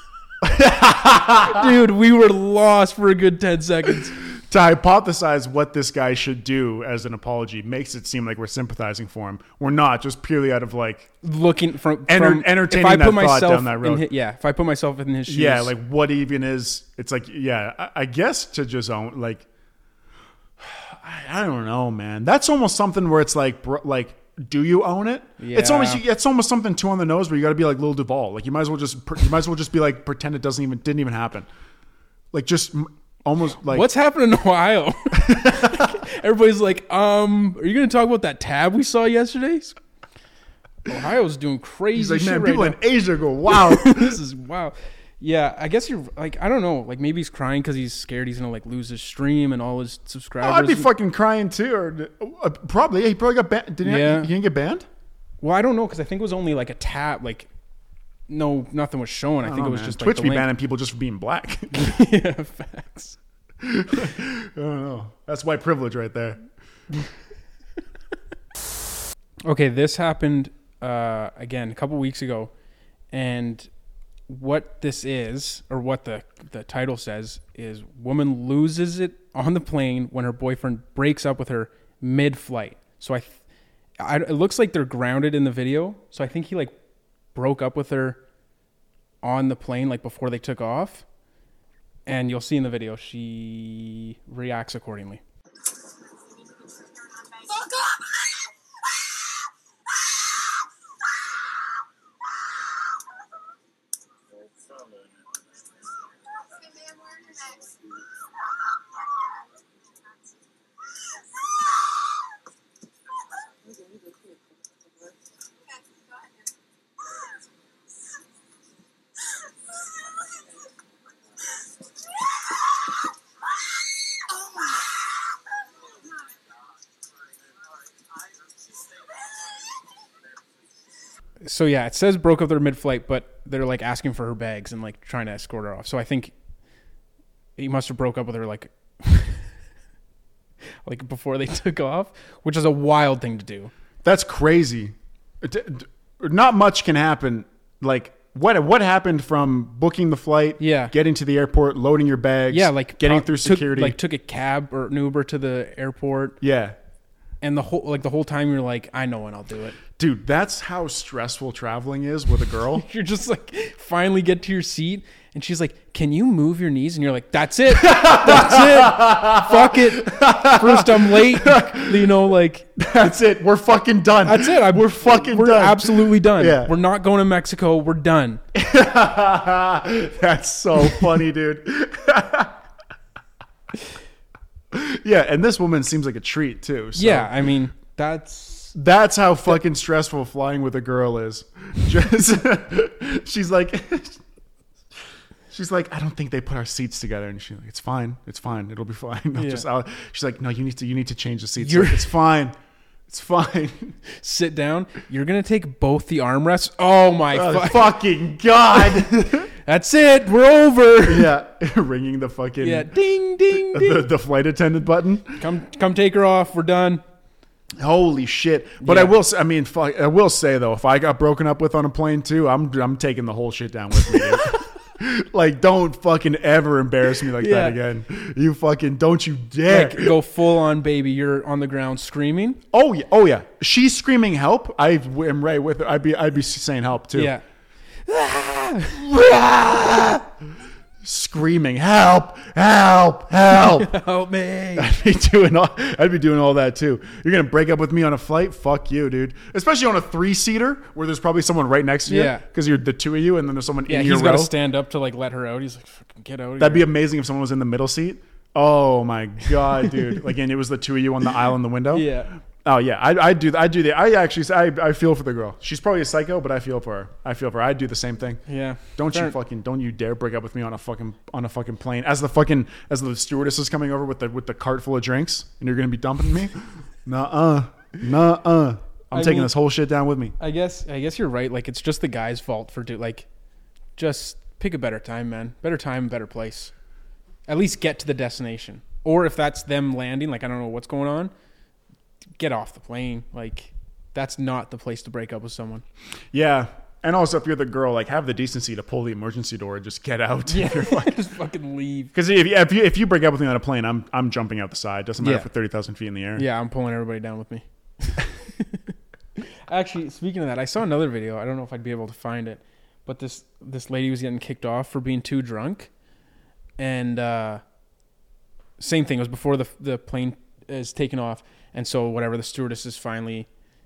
Dude, we were lost for a good 10 seconds. To hypothesize what this guy should do as an apology makes it seem like we're sympathizing for him. We're not, just purely out of like Looking from entertaining if I that put thought myself down that road. if I put myself in his shoes. Yeah, like what even is? It's like, yeah, I guess to just own, like, I don't know, man. That's almost something where it's like, do you own it? Yeah. It's almost something too on the nose where you got to be like Lil Duval. Like you might as well just be like pretend it didn't even happen. Like just almost like What's happening in Ohio? Everybody's like, are you going to talk about that tab we saw yesterday? Ohio's doing crazy he's like, shit man, right people now. in Asia go, wow. This is wow. Yeah, I guess you're like, I don't know, like maybe he's crying because he's scared he's gonna like lose his stream and all his subscribers. I'd be fucking crying too, or probably. Yeah, he probably got banned. He didn't get banned. Well, I don't know because I think it was only like a tab, like nothing was shown. I think it was just Twitch like be the link. banning people just for being black. Yeah, facts. I don't know. That's white privilege right there. Okay, this happened again a couple weeks ago, and what this is, or what the title says, is woman loses it on the plane when her boyfriend breaks up with her mid-flight. So it looks like they're grounded in the video. So I think he like broke up with her on the plane, like before they took off. And you'll see in the video, she reacts accordingly. So yeah, it says broke up their mid-flight, but they're like asking for her bags and like trying to escort her off. So I think he must have broke up with her like like before they took off, which is a wild thing to do. That's crazy. Not much can happen. Like what happened from booking the flight, Yeah. getting to the airport, loading your bags, Yeah, like getting through security, took a cab or an Uber to the airport, yeah. and the whole time you're like, I know when I'll do it. Dude, that's how stressful traveling is with a girl. You're just like, finally get to your seat, and she's like, can you move your knees? And you're like, that's it. That's it. Fuck it. First, I'm late. You know, like, That's it. We're fucking done. that's it. We're fucking We're done. absolutely done. Yeah. We're not going to Mexico. We're done. That's so funny, dude. Yeah, and this woman seems like a treat too. So Yeah, I mean, that's how fucking stressful flying with a girl is. Just, she's like, I don't think they put our seats together, and she's like, it's fine, it'll be fine. She's like, no, you need to change the seats. Like, it's fine. sit down. You're going to take both the armrests. Oh my Fucking God. That's it. We're over. Yeah, ringing the fucking Yeah. Ding, ding, ding. the flight attendant button. Come take her off. We're done. Holy shit! But Yeah. I will say though, if I got broken up with on a plane too, I'm taking the whole shit down with me. Dude. Like, don't fucking ever embarrass me like that again. You fucking don't you dare. Like, go full on, baby. You're on the ground screaming. Oh yeah. She's screaming help. I am right with her. I'd be saying help too. Yeah. Screaming help. Help me. I'd be doing all that too. You're gonna break up with me on a flight? Fuck you, dude. Especially on a 3-seater where there's probably someone right next to you. Yeah. Because you're the two of you and then there's someone in your he's got row. to stand up to like let her out. He's like, fucking get out of That'd be here. amazing if someone was in the middle seat. Oh my god, dude! Like, and it was the two of you on the aisle in the window. Yeah. Oh yeah, I do that. I feel for the girl. She's probably a psycho, but I feel for her. I'd do the same thing. Yeah. Don't you dare break up with me on a fucking plane as the stewardess is coming over with the cart full of drinks and you're gonna be dumping me. Nuh-uh. I'm taking this whole shit down with me. I guess you're right. Like, it's just the guy's fault for just pick a better time, man. Better time, better place. At least get to the destination. Or if that's them landing, like, I don't know what's going on, get off the plane. Like, that's not the place to break up with someone. Yeah. And also, if you're the girl, like, have the decency to pull the emergency door and just get out. Yeah, just fucking leave. Because if you break up with me on a plane, I'm jumping out the side. Doesn't matter if we're 30,000 feet in the air. Yeah, I'm pulling everybody down with me. Actually, speaking of that, I saw another video. I don't know if I'd be able to find it, but this lady was getting kicked off for being too drunk, and same thing. It was before the plane is taken off, and so the stewardess is finally,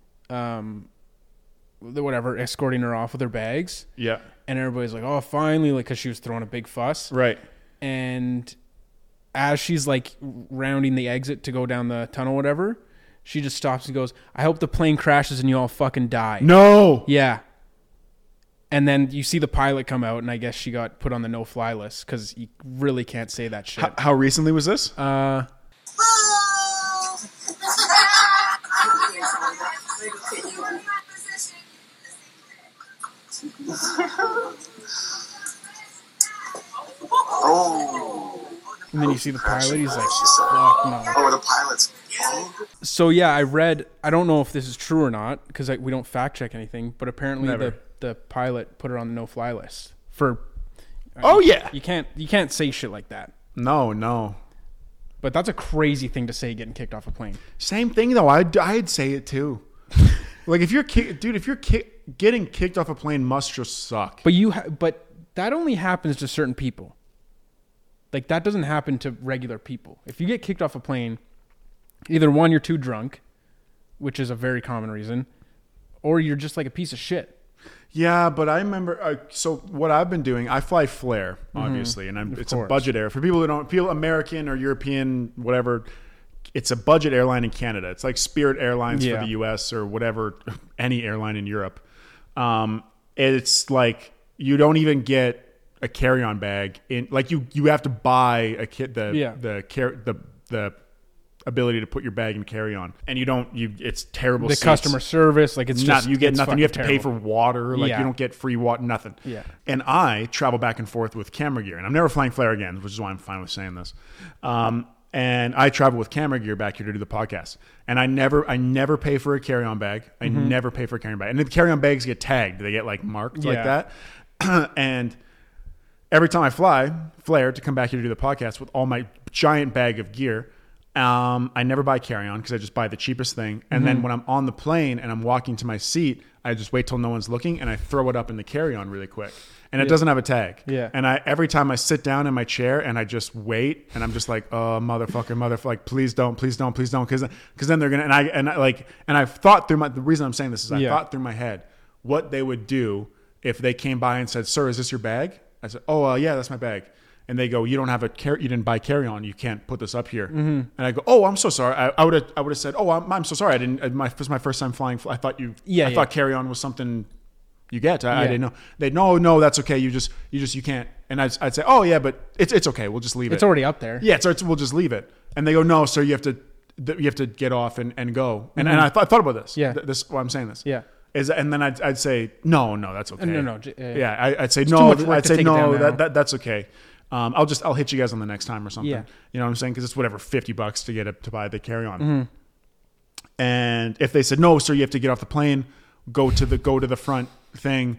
escorting her off with her bags. Yeah. And everybody's like, oh, finally, like, because she was throwing a big fuss. Right. And as she's like rounding the exit to go down the tunnel, whatever, she just stops and goes, I hope the plane crashes and you all fucking die. No. Yeah. And then you see the pilot come out, and I guess she got put on the no-fly list because you really can't say that shit. How recently was this? And then you see the pilot. He's like, fuck no. Oh, the pilot's. So yeah, I don't know if this is true or not because we don't fact check anything, but apparently the pilot put her on the no-fly list for. Yeah. You can't say shit like that. No. But that's a crazy thing to say, getting kicked off a plane. Same thing though. I'd say it too. Like, if you're getting kicked off a plane must just suck. But that only happens to certain people. Like, that doesn't happen to regular people. If you get kicked off a plane, either one, you're too drunk, which is a very common reason, or you're just like a piece of shit. Yeah, but I remember. So what I've been doing, I fly Flair, obviously, and it's a budget air. For people who don't feel American or European, whatever, it's a budget airline in Canada. It's like Spirit Airlines for the U.S. or whatever, any airline in Europe. It's like you don't even get a carry-on bag in. Like you have to buy a kit the ability to put your bag in carry-on, and it's terrible. The seats. customer service, like, it's just you get nothing. You have to terrible. pay for water. Like, you don't get free water, nothing. Yeah. And I travel back and forth with camera gear, and I'm never flying Flair again, which is why I'm fine with saying this. And I travel with camera gear back here to do the podcast, and I never pay for a carry-on bag. I never pay for a carry-on bag, and the carry-on bags get tagged. They get like marked like that, and every time I fly Flair to come back here to do the podcast with all my giant bag of gear, I never buy carry-on because I just buy the cheapest thing. And then when I'm on the plane and I'm walking to my seat, I just wait till no one's looking and I throw it up in the carry-on really quick. And it doesn't have a tag. Yeah. And every time I sit down in my chair and I just wait and I'm just like, oh, motherfucker, like, please don't. Because then they're going to, and I've thought through the reason I'm saying this is I thought through my head what they would do if they came by and said, sir, is this your bag? I said, oh, yeah, that's my bag. And they go, you didn't buy carry-on. You can't put this up here. And I go, oh, I'm so sorry. I would have said, oh, I'm so sorry. This was my first time flying. I thought thought carry-on was something you get. I didn't know. They'd no, that's okay. You can't. And I'd say, oh yeah, but it's okay. We'll just leave it. It's already up there. Yeah. We'll just leave it. And they go, no, sir, you have to get off and go. And I thought about this. Yeah. Why I'm saying this. Yeah. And then I'd say, no, that's okay. No. I'd say no. I'd say no. That's okay. I'll hit you guys on the next time or something. Yeah. You know what I'm saying? Because it's whatever, $50 to get it to buy the carry-on. And if they said no, sir, you have to get off the plane, go to the front thing,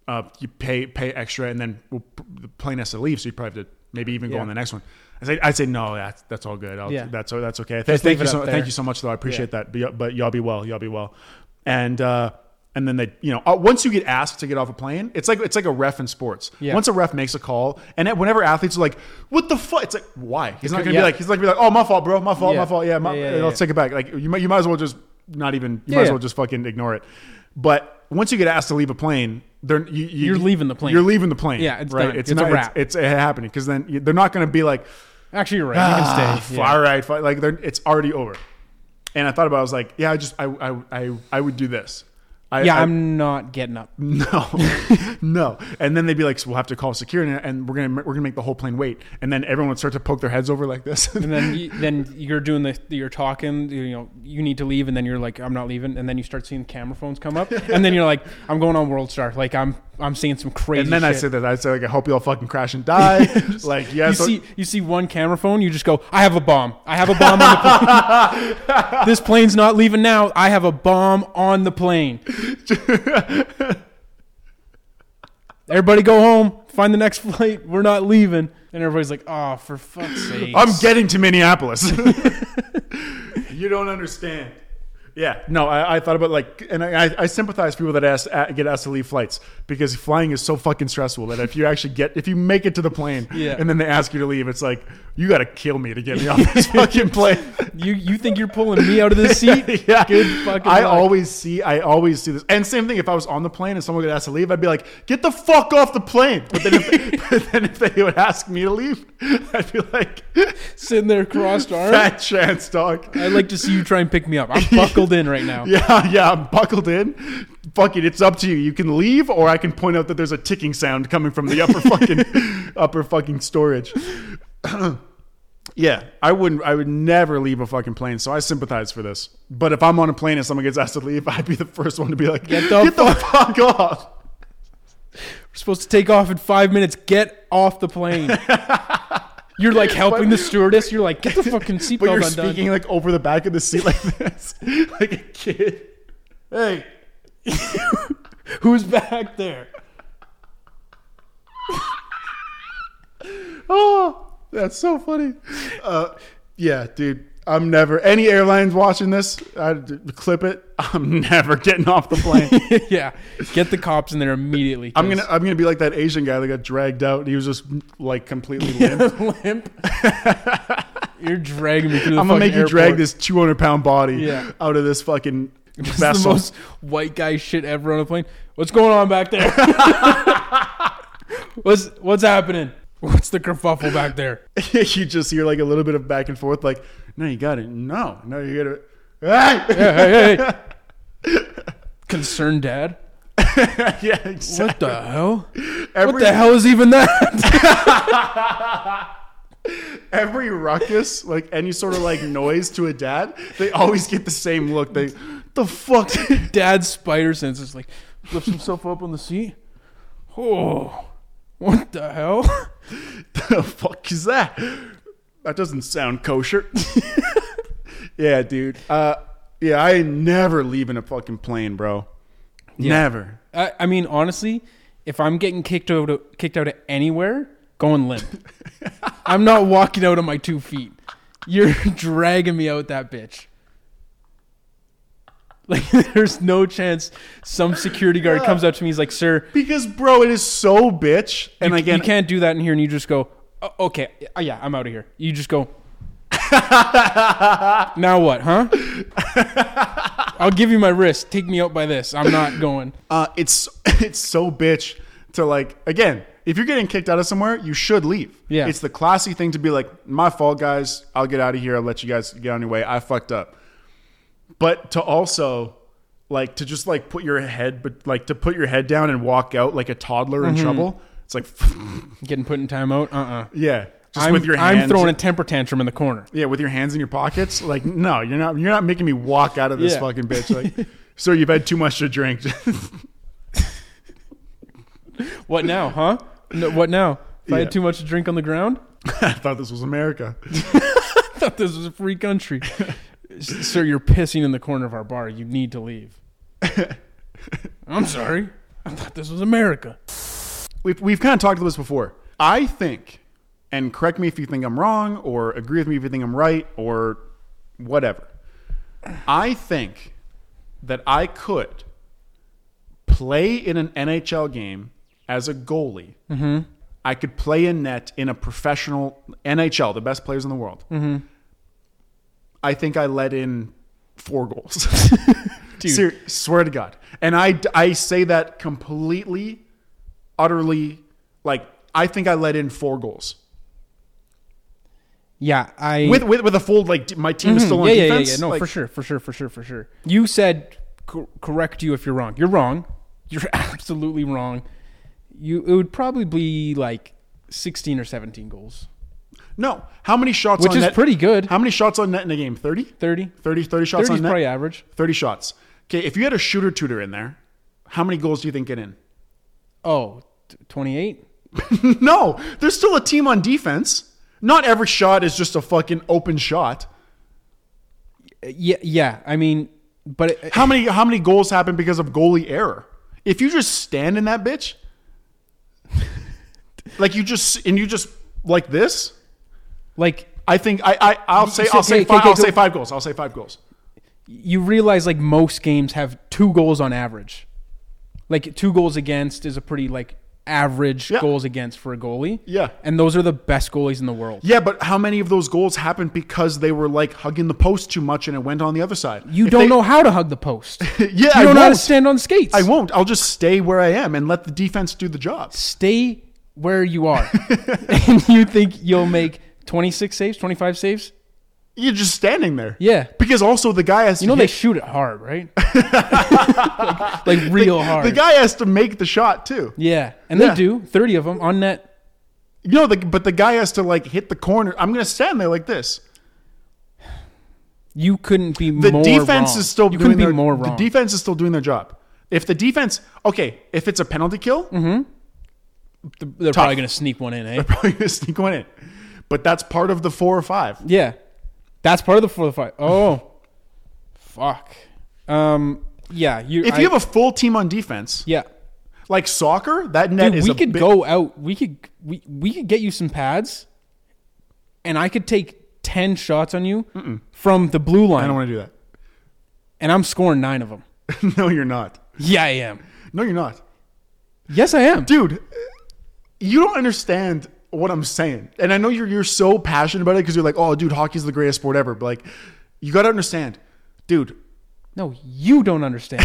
you pay extra, and then the plane has to leave, so you probably have to maybe even go Yeah. on the next one. I'd say no, that's all good. Yeah. That's okay. Just Thank leave you it up there. thank you so much, though. I appreciate that. But y'all be well. And then they, once you get asked to get off a plane, it's like a ref in sports. Yeah. Once a ref makes a call, and whenever athletes are like, "What the fuck?" It's like, why? He's not gonna Yeah. be like, "Oh, my fault, bro. My fault. Yeah. My fault. Yeah, let's take it back." Like you might as well just not even. You might as well just fucking ignore it. But once you get asked to leave a plane, you're leaving the plane. You're leaving the plane. Yeah, it's right. done. It's It's not, a wrap. It's happening because then they're not gonna be like, Actually, you're right. You can stay. Yeah. all right, fine. Like it's already over. And I thought about it, I was like, yeah, I would do this. I'm not getting up. No. And then they'd be like, so we'll have to call security, and we're gonna make the whole plane wait. And then everyone would start to poke their heads over like this. And then you're doing you're talking, you need to leave, and then you're like, I'm not leaving, and then you start seeing camera phones come up, and then you're like, I'm going on World Star, like I'm seeing some crazy. And then shit. I'd say like, I hope you all fucking crash and die. Like, yeah, you see one camera phone, you just go, I have a bomb. I have a bomb on the plane. This plane's not leaving now. I have a bomb on the plane. Everybody go home. Find the next flight. We're not leaving. And everybody's like, oh, for fuck's sake. I'm getting to Minneapolis. You don't understand. Yeah, no, I thought about and I sympathize with people that get asked to leave flights, because flying is so fucking stressful that if you make it to the plane, Yeah. and then they ask you to leave, it's like, you got to kill me to get me off this fucking plane. You think you're pulling me out of this seat? Yeah, Good fucking I luck. always see this, and same thing. If I was on the plane and someone got asked to leave, I'd be like, get the fuck off the plane. But then if they would ask me to leave, I'd be like, Sitting there crossed arms. fat chance, dog. I'd like to see you try and pick me up. I'm buckled in right now. Yeah, I'm buckled in. Fuck it, it's up to you. You can leave, or I can point out that there's a ticking sound coming from the upper fucking storage. Yeah, I would never leave a fucking plane, so I sympathize for this. But if I'm on a plane and someone gets asked to leave, I'd be the first one to be like, get the fuck off. We're supposed to take off in 5 minutes. Get off the plane. You're like helping the stewardess. You're like, get the fucking But seatbelt you're undone. speaking like over the back of the seat like this, like a kid. Hey, Who's back there? oh, that's so funny. Yeah, dude. I'm never, any airlines watching this, clip it. I'm never getting off the plane. Yeah, get the cops in there immediately. I'm gonna be like that Asian guy that got dragged out. He was just like completely limp. limp. You're dragging me through the I'm gonna make you airport. drag this 200-pound body Yeah. out of this fucking This is vessel. the most white guy shit ever on a plane. What's going on back there? What's happening? What's the kerfuffle back there? You just hear like a little bit of back and forth, like, no, you got it. No, you got it. Hey! Hey. Concerned dad? Yeah, exactly. What the hell? What the hell is even that? Every ruckus, like any sort of like noise to a dad, they always get the same look. The fuck? Dad's spider sense is like, lifts himself up on the seat. Oh, what the hell? The fuck is that? That doesn't sound kosher. Yeah, dude. Yeah, I ain't never leaving a fucking plane, bro. Yeah. Never. I mean, honestly, if I'm getting kicked out of anywhere, going limp. I'm not walking out on my 2 feet. You're dragging me out that bitch. Like, there's no chance some security guard comes up to me. He's like, sir, Because, bro, it is so bitch. And again, you can't do that in here. And you just go, oh, okay, yeah, I'm out of here. You just go, now what, huh? I'll give you my wrist. Take me out by this. I'm not going. it's so bitch to like, again, if you're getting kicked out of somewhere, you should leave. Yeah. It's the classy thing to be like, my fault, guys. I'll get out of here. I'll let you guys get on your way. I fucked up. But to also like to just like put your head down and walk out like a toddler in trouble. It's like, Getting put in timeout? yeah. Just I'm, with your hands. I'm throwing a temper tantrum in the corner. Yeah, with your hands in your pockets. Like, no, you're not making me walk out of this Yeah. fucking bitch. Like, sir, you've had too much to drink. What now, huh? No, what now? If I Yeah. had too much to drink on the ground? I thought this was America. I thought this was a free country. Sir, you're pissing in the corner of our bar. You need to leave. I'm sorry. I thought this was America. We've kind of talked about this before. I think, and correct me if you think I'm wrong, or agree with me if you think I'm right, or whatever. I think that I could play in an NHL game as a goalie. Mm-hmm. I could play in net in a professional NHL, the best players in the world. Mm-hmm. I think I let in 4 goals. Swear to God. And I say that completely, utterly, like, I think I let in 4 goals. Yeah, with a full, like, my team is still on defense. Yeah. No, like, for sure. You said correct you if you're wrong. You're wrong. You're absolutely wrong. It would probably be like 16 or 17 goals. No. How many shots Which on is net? pretty good. How many shots on net in a game? 30? 30. 30 shots 30 on is net? probably average. 30 shots. Okay, if you had a shooter-tutor in there, how many goals do you think get in? Oh, 28? No. There's still a team on defense. Not every shot is just a fucking open shot. Yeah. I mean, but How many goals happen because of goalie error? If you just stand in that bitch, like you just like this, like I think I'll say 5 goals. I'll say 5 goals. You realize like most games have 2 goals on average. Like 2 goals against is a pretty like average goals against for a goalie. Yeah. And those are the best goalies in the world. Yeah, but how many of those goals happened because they were like hugging the post too much and it went on the other side? You don't know how to hug the post. Yeah, you I don't know how to won't. stand on skates. I won't. I'll just stay where I am and let the defense do the job. Stay where you are. And you think you'll make 26 saves, 25 saves? You're just standing there. Yeah. Because also the guy has to They shoot it hard, right? like real hard. The guy has to make the shot too. Yeah. And Yeah. they do. 30 of them on net. But the guy has to like hit the corner. I'm going to stand there like this. You couldn't be The more defense wrong. is still you doing couldn't be their more wrong. The defense is still doing their job. If the defense, if it's a penalty kill, They're probably going to sneak one in, eh? they're probably going to sneak one in. But that's part of the 4 or 5. Yeah. That's part of the 4 or 5. Oh. Fuck. Yeah. If you have a full team on defense, Yeah. like soccer, that net Dude, is we a could bit, go out. We could get you some pads, and I could take 10 shots on you from the blue line. I don't want to do And I'm scoring 9 of them. that. No, you're not. Yeah, I am. No, you're not. Yes, I am. Dude, you don't understand what I'm saying. And I know you're so passionate about it because you're like, oh, dude, hockey's the greatest sport ever. But like, you got to understand, dude, No, you don't understand.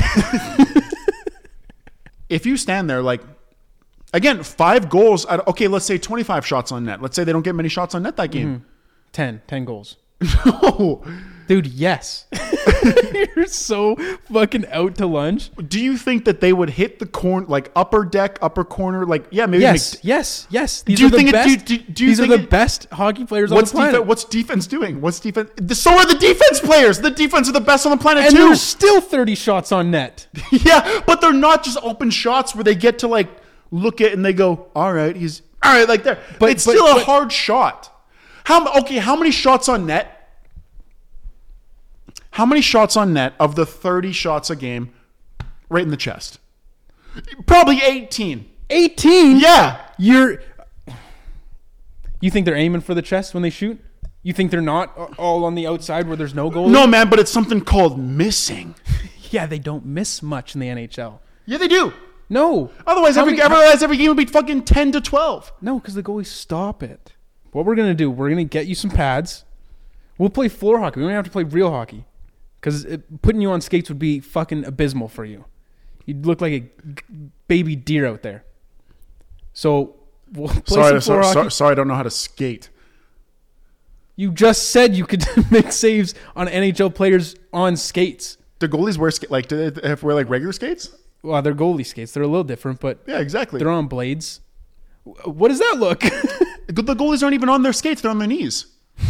if you stand there, like, again, 5 goals, let's say 25 shots on net. Let's say they don't get many shots on net that game. 10 goals. No. Dude, yes. You're so fucking out to lunch. Do you think that they would hit the corner, like upper deck, upper corner? Like, yeah, maybe. Yes. These Do you are the think best. do you These are think the best hockey players on the planet. What's defense doing? What's defense? So are the defense players. The defense are the best on the planet And too. there's still 30 shots on net. Yeah, but they're not just open shots where they get to like look at and they go, all right, like there. But it's still a hard shot. How many shots on net? How many shots on net of the 30 shots a game right in the chest? Probably 18. 18? Yeah. You think they're aiming for the chest when they shoot? You think they're not all on the outside where there's no goal? No, man, but it's something called missing. Yeah, they don't miss much in the NHL. Yeah, they do. No. Otherwise, every game would be fucking 10 to 12. No, because the goalies stop it. What we're going to do, we're going to get you some pads. We'll play floor hockey. We don't have to play real hockey. Because putting you on skates would be fucking abysmal for you. You'd look like a baby deer out there. So we'll play some floor hockey. Sorry, I don't know how to skate. You just said you could make saves on NHL players on skates. Do goalies wear do they have to wear like regular skates? Well, they're goalie skates. They're a little different, but Yeah, exactly. they're on blades. What does that look? The goalies aren't even on their skates; they're on their knees.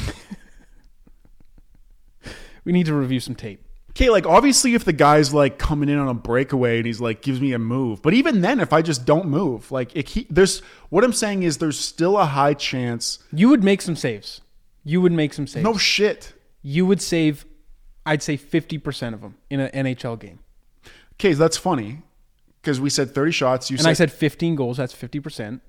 We need to review some tape. Okay, like obviously, if the guy's like coming in on a breakaway and he's like gives me a move, but even then, if I just don't move, like there's what I'm saying is there's still a high chance. You would make some saves. No shit. You would save, I'd say 50% of them in an NHL game. Okay, that's funny Because we said 30 shots. I said 15 goals. That's 50%.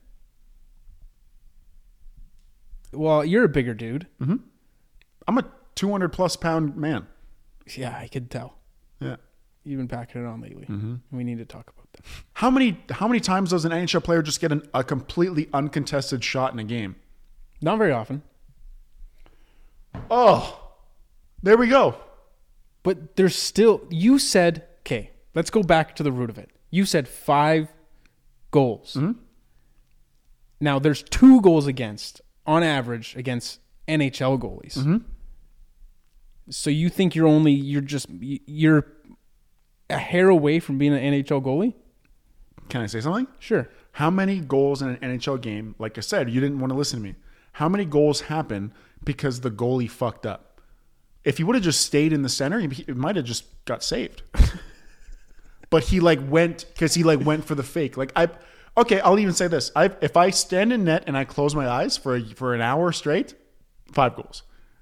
Well, you're a bigger dude. I'm a 200 plus pound man. Yeah, I could tell. Yeah. You've been packing it on lately. We need to talk about that. How many times does an NHL player just get a completely uncontested shot in a game? Not very often. Oh, there we go. But there's still, you said, okay, let's go back to the root of it. You said 5 goals. Now there's 2 goals against, on average, against NHL goalies. So you think you're a hair away from being an NHL goalie? Can I say something? Sure. How many goals in an NHL game, like I said, you didn't want to listen to me. How many goals happen because the goalie fucked up? If he would have just stayed in the center, he might have just got saved. But he went for the fake. I'll even say this. If I stand in net and I close my eyes for an hour straight, 5 goals.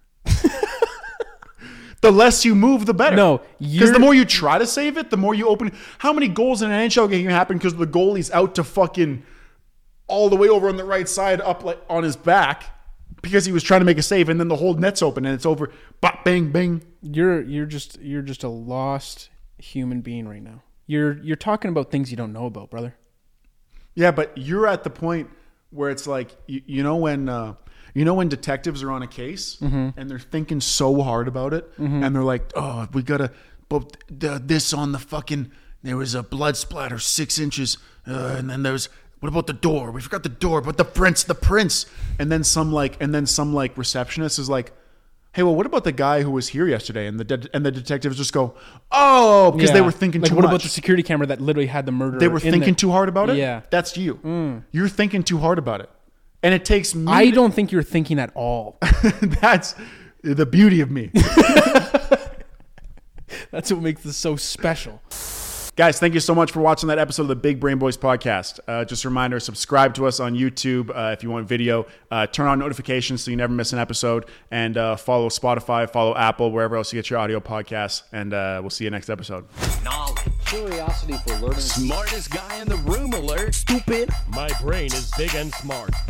The less you move, the better. No, because the more you try to save it, the more you open. How many goals in an NHL game happen because the goalie's out to fucking all the way over on the right side, up on his back, because he was trying to make a save, and then the whole net's open and it's over. Bop, bang, bang. You're just a lost human being right now. You're talking about things you don't know about, brother. Yeah, but you're at the point where it's like you know when detectives are on a case and they're thinking so hard about it, and they're like, oh, we gotta put this on the fucking. There was a blood splatter 6 inches, and then there's. What about the door? We forgot the door, but the prince. And then some receptionist is like, hey, well, what about the guy who was here yesterday? And the detectives just go, oh, because they were thinking too much. What about the security camera that literally had the murderer? They were thinking too hard about it? Yeah. That's you. You're thinking too hard about it. And it takes me. I don't think you're thinking at all. That's the beauty of me. That's what makes this so special. Guys, thank you so much for watching that episode of the Big Brain Boys podcast. Just a reminder, subscribe to us on YouTube if you want video. Turn on notifications so you never miss an episode. And follow Spotify, follow Apple, wherever else you get your audio podcasts. And we'll see you next episode. Knowledge. Curiosity for learning. Smartest guy in the room alert. Stupid. My brain is big and smart.